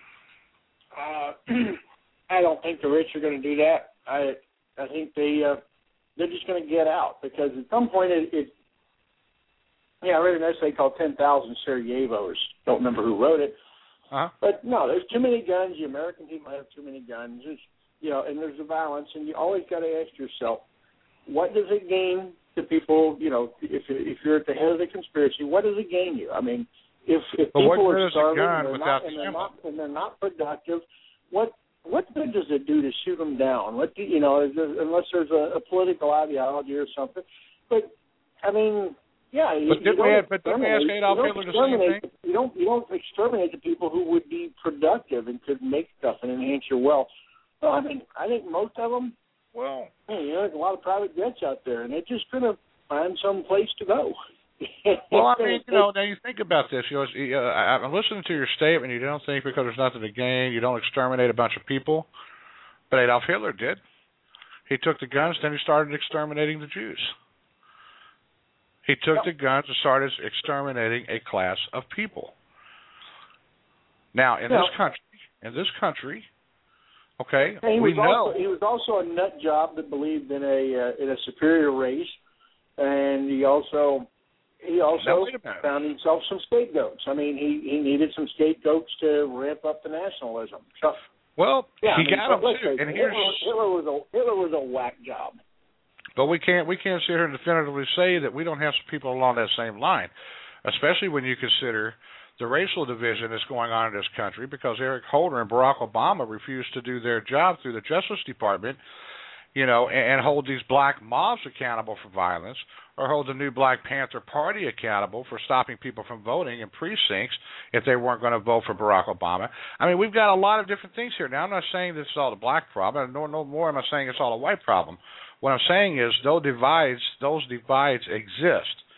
I don't think the rich are going to do that. I think they're just going to get out, because at some point I read an essay called 10,000 Sarajevos. Don't remember who wrote it. Uh-huh. But no, there's too many guns. The American people have too many guns. And there's the violence, and you always got to ask yourself, what does it gain to people? If you're at the head of the conspiracy, what does it gain you? I mean, if people are starving and they're not productive, what good does it do to shoot them down? Unless there's a political ideology or something. But I mean. Yeah, but didn't we ask Adolf Hitler the same thing? You don't exterminate the people who would be productive and could make stuff and enhance your wealth. Well, I think most of them. Well, there's a lot of private jets out there, and they're just going to find some place to go. Well, I mean, now you think about this. I'm listening to your statement. You don't think because there's nothing to gain, you don't exterminate a bunch of people. But Adolf Hitler did. He took the guns, then he started exterminating the Jews. He took the guns and started exterminating a class of people. Now, in this country, okay, we know he was also a nut job that believed in a superior race, and he also found himself some scapegoats. I mean, he needed some scapegoats to ramp up the nationalism. So, he got them too. And Hitler was a whack job. But we can't sit here and definitively say that we don't have some people along that same line, especially when you consider the racial division that's going on in this country, because Eric Holder and Barack Obama refused to do their job through the Justice Department, and hold these black mobs accountable for violence, or hold the new Black Panther Party accountable for stopping people from voting in precincts if they weren't going to vote for Barack Obama. I mean, we've got a lot of different things here. Now, I'm not saying this is all the black problem, nor no more am I saying it's all a white problem. What I'm saying is those divides exist.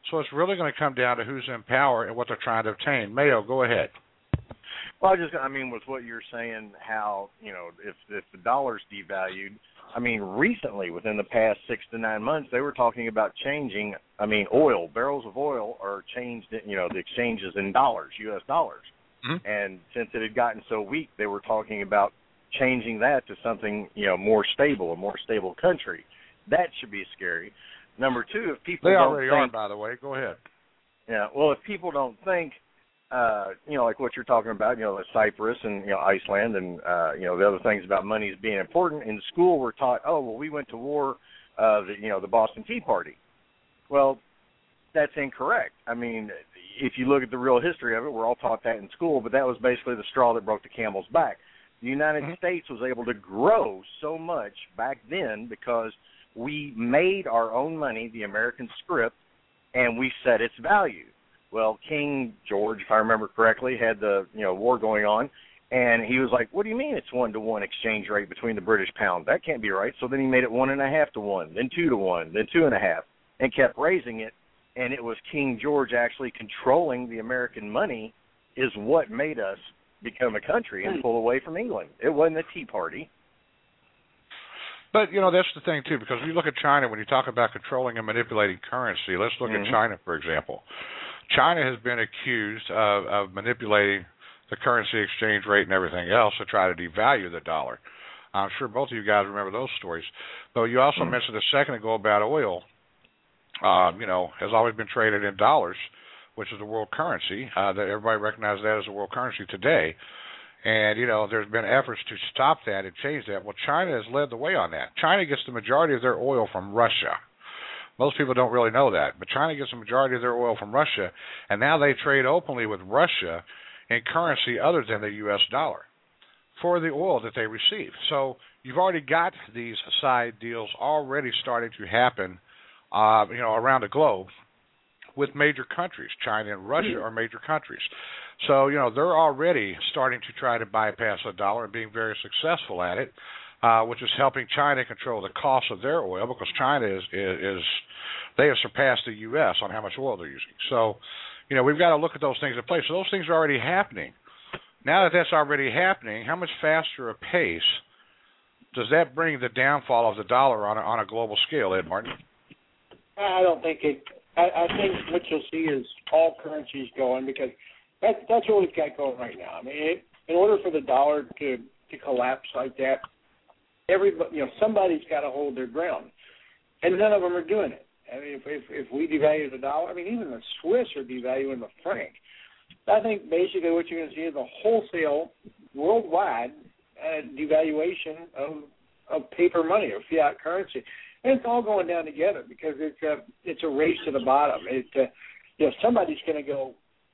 So it's really going to come down to who's in power and what they're trying to obtain. Mayo, go ahead. Well, with what you're saying, how, if the dollar's devalued, recently, within the past 6 to 9 months, they were talking about changing, barrels of oil are changed, the exchanges in dollars, U.S. dollars. Mm-hmm. And since it had gotten so weak, they were talking about changing that to something, more stable, a more stable country. That should be scary. Number two, if people don't think... They already are, by the way. Go ahead. Yeah, well, if people don't think, like what you're talking about, Cyprus and, Iceland and, the other things about money as being important, in school we're taught, we went to war, the Boston Tea Party. Well, that's incorrect. If you look at the real history of it, we're all taught that in school, but that was basically the straw that broke the camel's back. The United States was able to grow so much back then because we made our own money, the American script, and we set its value. Well, King George, if I remember correctly, had the war going on, and he was like, what do you mean it's 1-to-1 exchange rate between the British pound? That can't be right. So then he made it 1.5 to 1, then 2 to 1, then 2.5, and kept raising it. And it was King George actually controlling the American money is what made us become a country and pull away from England. It wasn't the Tea Party. But, that's the thing, too, because when you look at China, when you talk about controlling and manipulating currency, let's look at China, for example. China has been accused of manipulating the currency exchange rate and everything else to try to devalue the dollar. I'm sure both of you guys remember those stories. But you also mentioned a second ago about oil, has always been traded in dollars, which is the world currency. That everybody recognizes that as the world currency today. And, there's been efforts to stop that and change that. Well, China has led the way on that. China gets the majority of their oil from Russia. Most people don't really know that, but China gets the majority of their oil from Russia, and now they trade openly with Russia in currency other than the U.S. dollar for the oil that they receive. So you've already got these side deals already starting to happen, around the globe with major countries. China and Russia are major countries. So, they're already starting to try to bypass the dollar and being very successful at it. Which is helping China control the cost of their oil, because China they have surpassed the U.S. on how much oil they're using. So, we've got to look at those things in place. So those things are already happening. Now that that's already happening, how much faster a pace does that bring the downfall of the dollar on a global scale, Ed Martin? I don't think it. I think what you'll see is all currencies going, because that's what we've got going right now. In order for the dollar to collapse like that, everybody, somebody's got to hold their ground, and none of them are doing it. If we devalue the dollar, even the Swiss are devaluing the franc. I think basically what you're going to see is a wholesale, worldwide devaluation of paper money or fiat currency, and it's all going down together because it's a race to the bottom. Somebody's going to go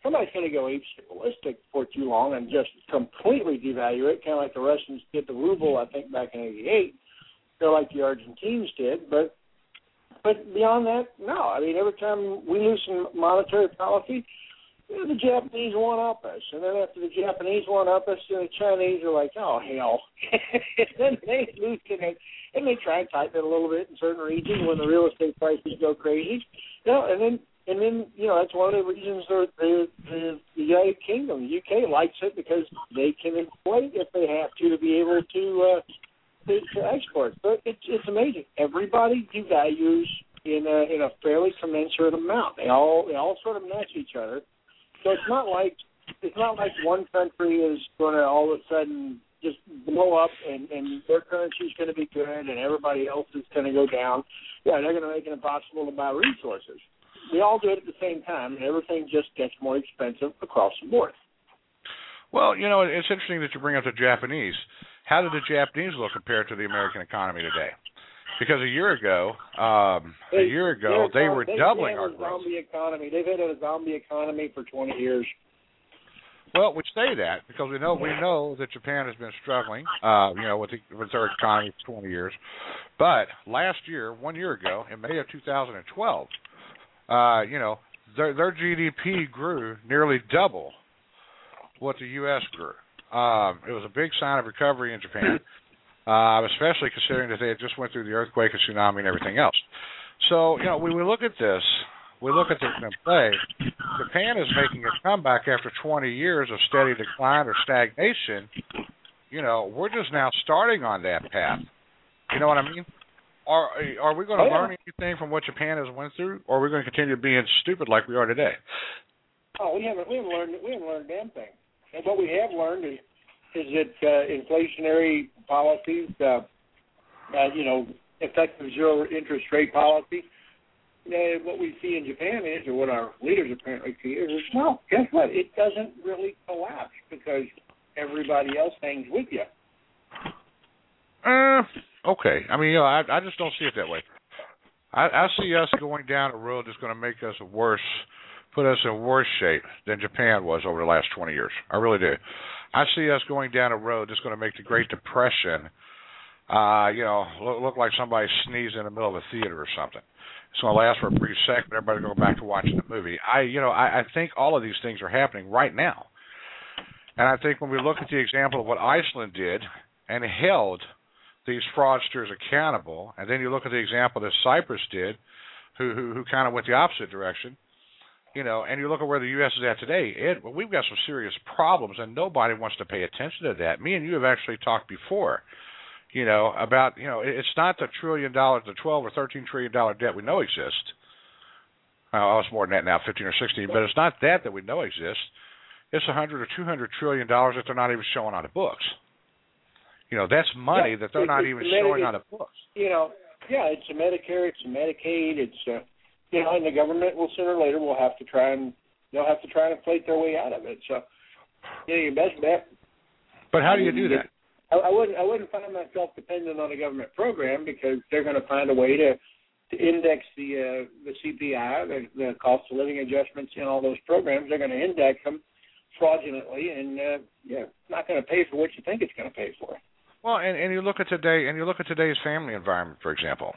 apeshit for too long and just completely devalue it, kind of like the Russians did the ruble, I think, back in '88, or like the Argentines did. But beyond that, no. Every time we lose some monetary policy, the Japanese one-up us. And then after the Japanese one-up us, the Chinese are like, oh, hell. And then they loosen it, and they try and tighten it a little bit in certain regions when the real estate prices go crazy. And then, that's one of the reasons the United Kingdom, the UK, likes it, because they can inflate if they have to be able to export. But it's amazing. Everybody devalues in a fairly commensurate amount. They all sort of match each other. So it's not like one country is going to all of a sudden just blow up and their currency is going to be good and everybody else is going to go down. Yeah, they're going to make it impossible to buy resources. We all do it at the same time, and everything just gets more expensive across the board. Well, it's interesting that you bring up the Japanese. How did the Japanese look compared to the American economy today? Because a year ago, they were doubling our growth. They've had a zombie economy for 20 years. Well, we say that because we know that Japan has been struggling, with their economy for 20 years. But last year, 1 year ago, in May of 2012, their GDP grew nearly double what the U.S. grew. It was a big sign of recovery in Japan, especially considering that they had just went through the earthquake and tsunami and everything else. So, when we look at this, we look at them play, Japan is making a comeback after 20 years of steady decline or stagnation. You know, we're just now starting on that path. You know what I mean? Are we going to learn anything from what Japan has went through, or are we going to continue being stupid like we are today? Oh, we haven't learned a damn thing. And what we have learned is that inflationary policies, effective zero interest rate policy. What we see in Japan is, or what our leaders apparently see is, well, guess what? It doesn't really collapse because everybody else hangs with you. Okay. I mean, I just don't see it that way. I see us going down a road that's going to make us put us in worse shape than Japan was over the last 20 years. I really do. I see us going down a road that's going to make the Great Depression, look like somebody sneezed in the middle of a theater or something. It's going to last for a brief second, but everybody's going to go back to watching the movie. I think all of these things are happening right now. And I think when we look at the example of what Iceland did and held these fraudsters accountable, and then you look at the example that Cyprus did, who kind of went the opposite direction, and you look at where the U.S. is at today, we've got some serious problems, and nobody wants to pay attention to that. Me and you have actually talked before, about, it's not the $12 or $13 trillion debt we know exists. Well, it's more than that now, 15 or 16, but it's not that we know exists. It's $100 or $200 trillion that they're not even showing on the books. That's money that they're not even showing on the books. It's a Medicare, it's a Medicaid, it's and the government will sooner or later they'll have to try and inflate their way out of it. So, your best bet. But how do you do that? I wouldn't find myself dependent on a government program because they're going to find a way to index the CPI, the cost of living adjustments in all those programs. They're going to index them fraudulently, and not going to pay for what you think it's going to pay for. Well, and you look at today's family environment, for example.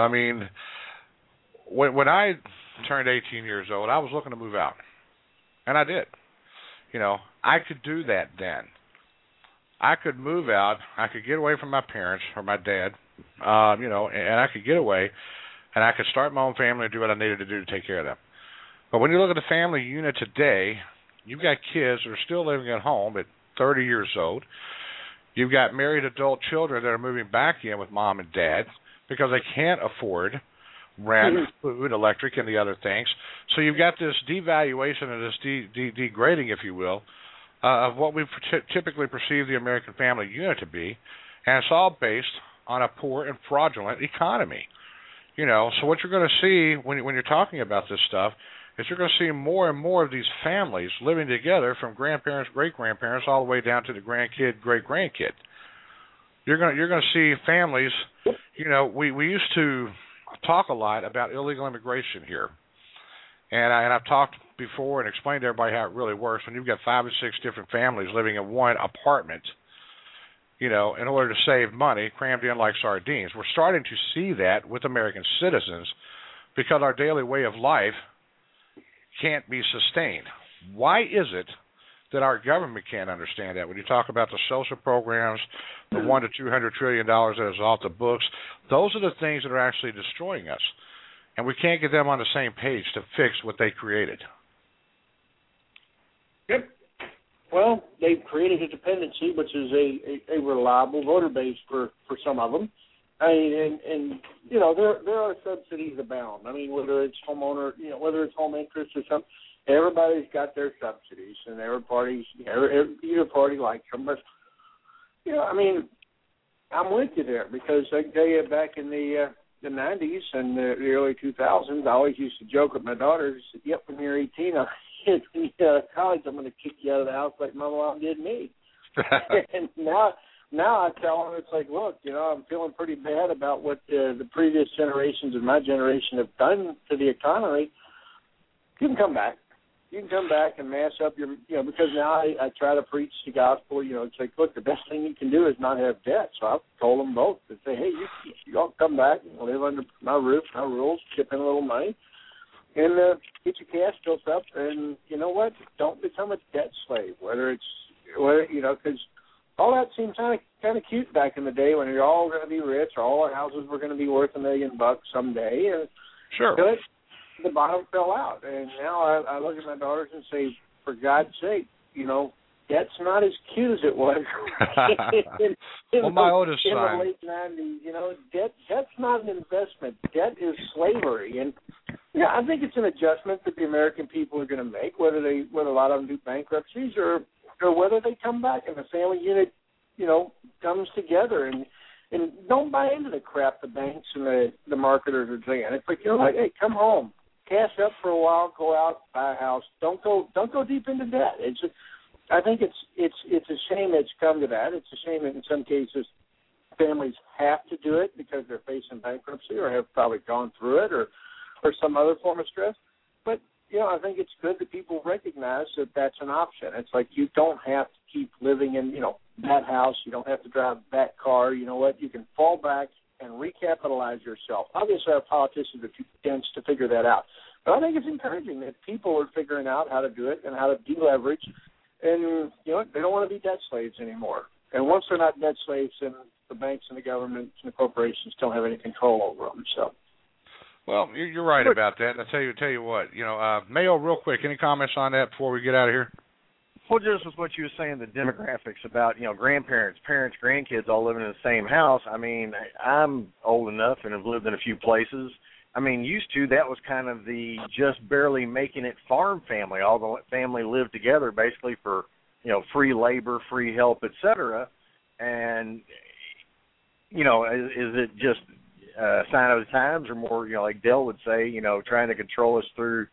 When I turned 18 years old, I was looking to move out, and I did. I could do that then. I could move out. I could get away from my parents or my dad, and I could get away, and I could start my own family and do what I needed to do to take care of them. But when you look at the family unit today, you've got kids that are still living at home at 30 years old. You've got married adult children that are moving back in with mom and dad because they can't afford rent, food, electric, and the other things. So you've got this devaluation and this degrading, if you will, of what we typically perceive the American family unit to be, and it's all based on a poor and fraudulent economy. So what you're going to see when you're talking about this stuff is you're going to see more and more of these families living together from grandparents, great-grandparents, all the way down to the grandkid, great-grandkid. You're going to see families, we used to talk a lot about illegal immigration here. And I've talked before and explained to everybody how it really works. When you've got 5 or 6 different families living in one apartment, in order to save money, crammed in like sardines. We're starting to see that with American citizens because our daily way of life can't be sustained. Why is it that our government can't understand that? When you talk about the social programs, the $100 to $200 trillion that is off the books, those are the things that are actually destroying us. And we can't get them on the same page to fix what they created. Yep. Well, they've created a dependency, which is a reliable voter base for some of them. There are subsidies abound. Whether it's homeowner, whether it's home interest or something, everybody's got their subsidies, and either party likes them. But I'm with you there because I can tell you back in the 90s and the early 2000s, I always used to joke with my daughters, "Yep, when you're 18, when you get out of college, I'm going to kick you out of the house like my mom did me." And now I tell them, it's like, look, I'm feeling pretty bad about what the previous generations and my generation have done to the economy. You can come back. You can come back and mass up your, because now I try to preach the gospel. It's like, look, the best thing you can do is not have debt. So I've told them both to say, hey, you all come back and live under my roof, my rules, chip in a little money, and get your cash built up. And you know what? Don't become a debt slave. Because all that seemed kind of cute back in the day when you're all going to be rich, or all our houses were going to be worth $1 million someday. Sure. the bottom fell out. And now I look at my daughters and say, for God's sake, debt's not as cute as it was my oldest son. In the late 90s. Debt's not an investment. Debt is slavery. And I think it's an adjustment that the American people are going to make, whether a lot of them do bankruptcies or whether they come back and the family unit, comes together and don't buy into the crap the banks and the marketers are saying. It's like, hey, come home, cash up for a while, go out, buy a house. Don't go deep into debt. I think it's a shame it's come to that. It's a shame that in some cases families have to do it because they're facing bankruptcy or have probably gone through it or some other form of stress. But, I think it's good that people recognize that that's an option. It's like you don't have to keep living in, that house. You don't have to drive that car. You know what? You can fall back and recapitalize yourself. Obviously, our politicians are too dense to figure that out. But I think it's encouraging that people are figuring out how to do it and how to deleverage. And, they don't want to be debt slaves anymore. And once they're not debt slaves, then the banks and the governments and the corporations don't have any control over them. So, well, you're right about that. And I tell you what, Mayo, real quick, any comments on that before we get out of here? Well, just with what you were saying, the demographics about, grandparents, parents, grandkids all living in the same house. I mean, I'm old enough and have lived in a few places. I mean, used to, that was kind of the just barely making it farm family. All the family lived together basically for, free labor, free help, et cetera. And, is it just a sign of the times or more, like Dale would say, trying to control us through,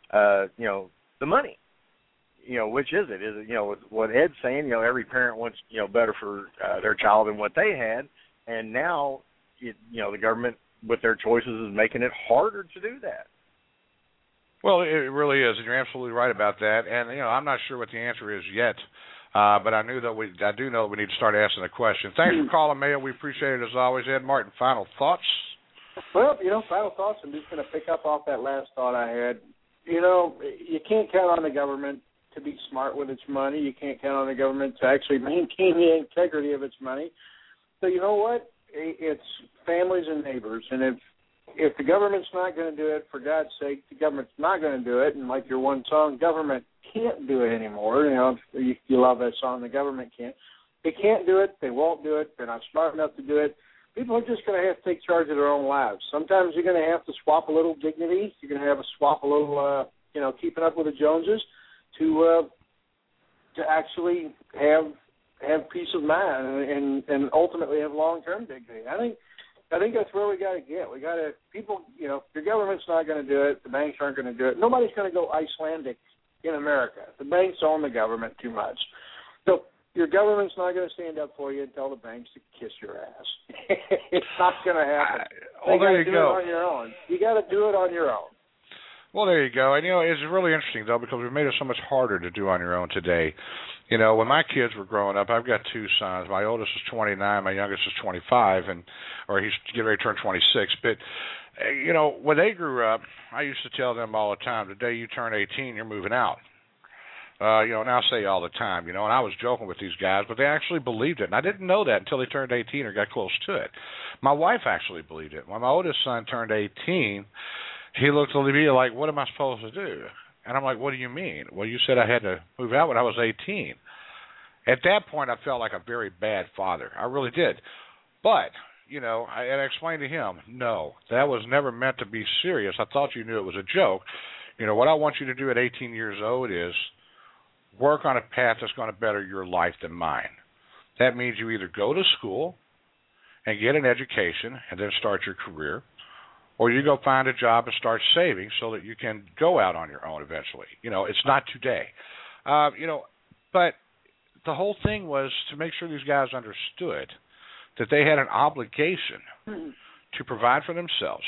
the money? Which is it? Is it, what Ed's saying, every parent wants, better for their child than what they had. And now, the government, with their choices, is making it harder to do that. Well, it really is, and you're absolutely right about that. And I'm not sure what the answer is yet, but I do know that we need to start asking the question. Thanks for calling, Mayo. We appreciate it as always. Ed Martin, final thoughts? Well, final thoughts. I'm just going to pick up off that last thought I had. You can't count on the government to be smart with its money. You can't count on the government to actually maintain the integrity of its money. So you know what? It's families and neighbors, and if the government's not going to do it, for God's sake, the government's not going to do it. And like your one song, government can't do it anymore. You love that song, the government can't. They can't do it. They won't do it. They're not smart enough to do it. People are just going to have to take charge of their own lives. Sometimes you're going to have to swap a little dignity. You're going to have to swap a little, keeping up with the Joneses to actually have peace of mind and ultimately have long-term dignity. I think that's where we got to get. We got to the government's not going to do it. The banks aren't going to do it. Nobody's going to go Icelandic in America. The banks own the government too much. So your government's not going to stand up for you and tell the banks to kiss your ass. It's not going to happen. Well, there you go. It on your own. You got to do it on your own. Well, there you go. And, it's really interesting, though, because we've made it so much harder to do on your own today. When my kids were growing up, I've got two sons. My oldest is 29. My youngest is 25, or he's getting ready to turn 26. But, when they grew up, I used to tell them all the time, the day you turn 18, you're moving out. And I say all the time, and I was joking with these guys, but they actually believed it. And I didn't know that until they turned 18 or got close to it. My wife actually believed it. When my oldest son turned 18, he looked at me like, what am I supposed to do? And I'm like, what do you mean? Well, you said I had to move out when I was 18. At that point, I felt like a very bad father. I really did. But, I explained to him, no, that was never meant to be serious. I thought you knew it was a joke. What I want you to do at 18 years old is work on a path that's going to better your life than mine. That means you either go to school and get an education and then start your career, or you go find a job and start saving so that you can go out on your own eventually. It's not today. But the whole thing was to make sure these guys understood that they had an obligation to provide for themselves,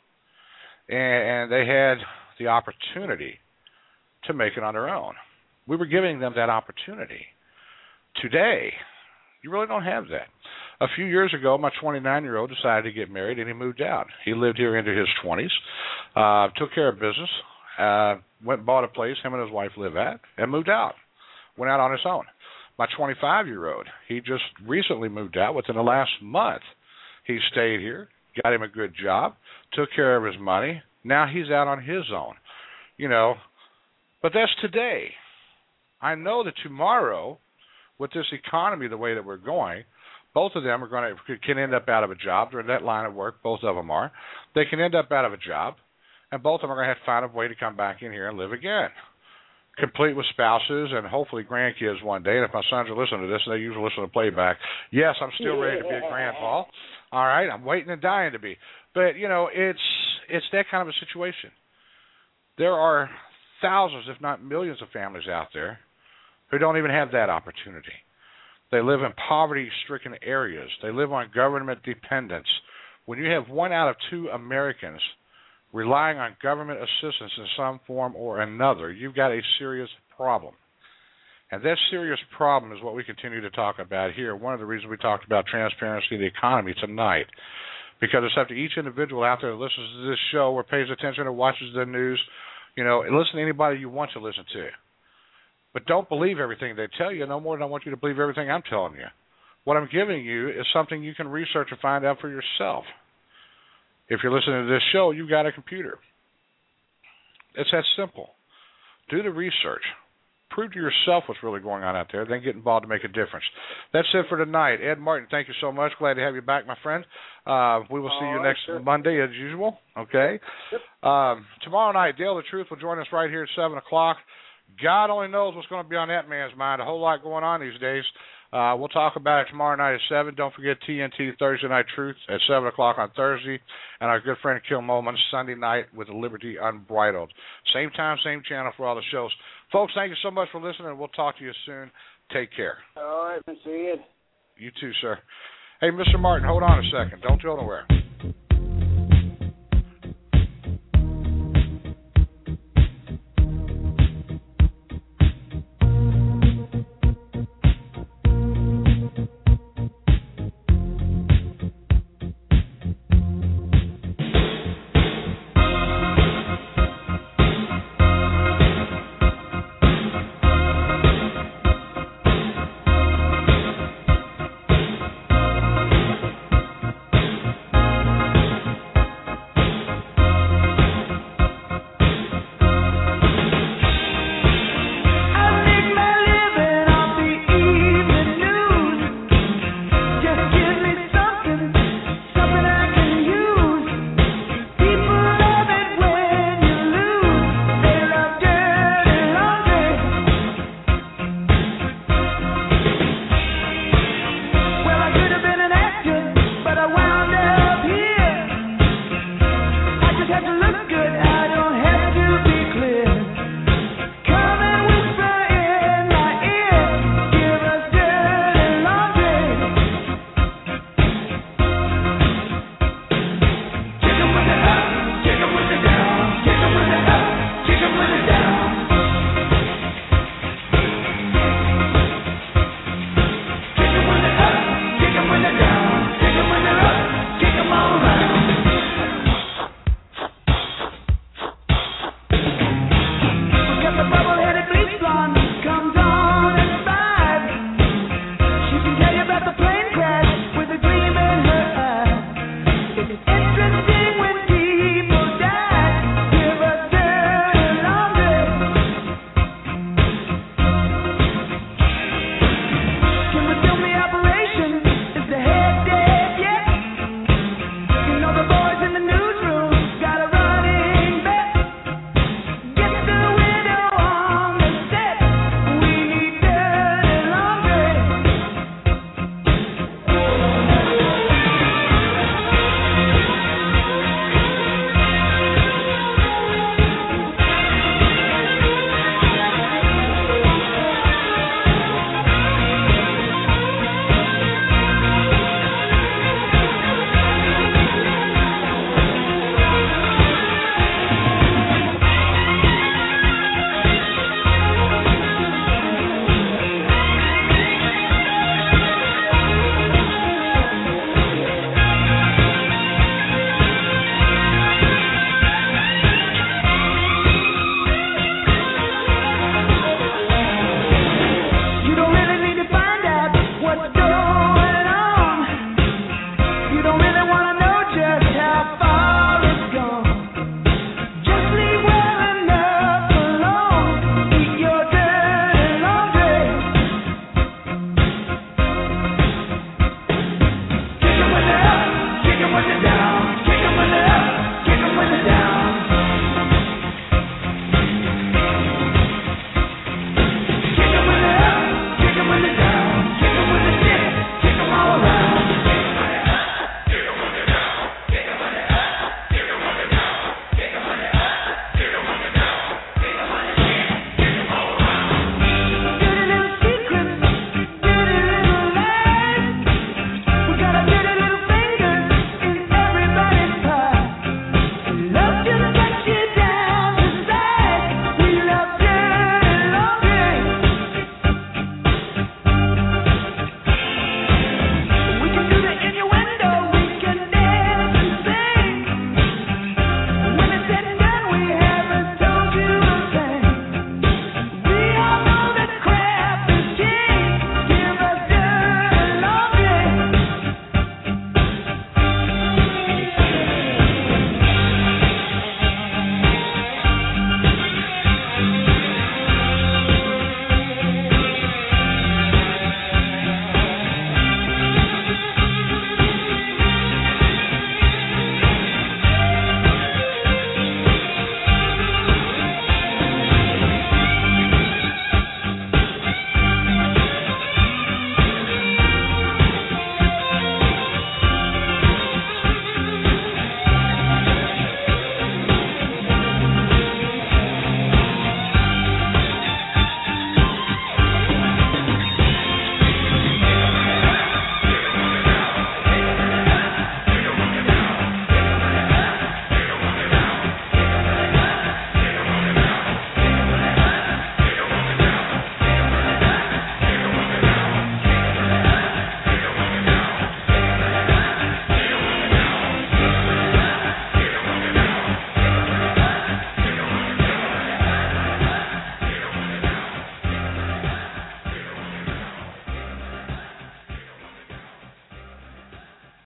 and they had the opportunity to make it on their own. We were giving them that opportunity. Today, you really don't have that. A few years ago, my 29-year-old decided to get married, and he moved out. He lived here into his 20s, took care of business, went and bought a place him and his wife live at, and moved out. Went out on his own. My 25-year-old, he just recently moved out. Within the last month, he stayed here, got him a good job, took care of his money, Now he's out on his own, you know. But that's today. I know that tomorrow, with this economy the way that we're going, both of them can end up out of a job. They're in that line of work. Both of them are. They can end up out of a job, and both of them are going to have to find a way to come back in here and live again, complete with spouses and hopefully grandkids one day. And if my sons are listening to this, and they usually listen to playback, yes, I'm still ready to be a grandpa. All right, I'm waiting and dying to be. But, you know, it's that kind of a situation. There are thousands, if not millions, of families out there who don't even have that opportunity. They live in poverty-stricken areas. They live on government dependence. When you have 1 out of 2 Americans relying on government assistance in some form or another, you've got a serious problem. And that serious problem is what we continue to talk about here. One of the reasons we talked about transparency of the economy tonight, because it's up to each individual out there that listens to this show or pays attention or watches the news, you know, and listen to anybody you want to listen to. But don't believe everything they tell you, no more than I want you to believe everything I'm telling you. What I'm giving you is something you can research and find out for yourself. If you're listening to this show, you've got a computer. It's that simple. Do the research. Prove to yourself what's really going on out there, then get involved to make a difference. That's it for tonight. Ed Martin, thank you so much. Glad to have you back, my friend. We will see you next Monday as usual. Okay? Yep. Tomorrow night, Dale the Truth will join us right here at 7 o'clock. God only knows what's going to be on that man's mind. A whole lot going on these days. We'll talk about it tomorrow night at 7. Don't forget TNT Thursday Night Truth at 7 o'clock on Thursday. And our good friend Kim Moman Sunday night with Liberty Unbridled. Same time, same channel for all the shows. Folks, thank you so much for listening. We'll talk to you soon. Take care. All right, Mr. Ed. You too, sir. Hey, Mr. Martin, hold on a second. Don't go nowhere. Interesting.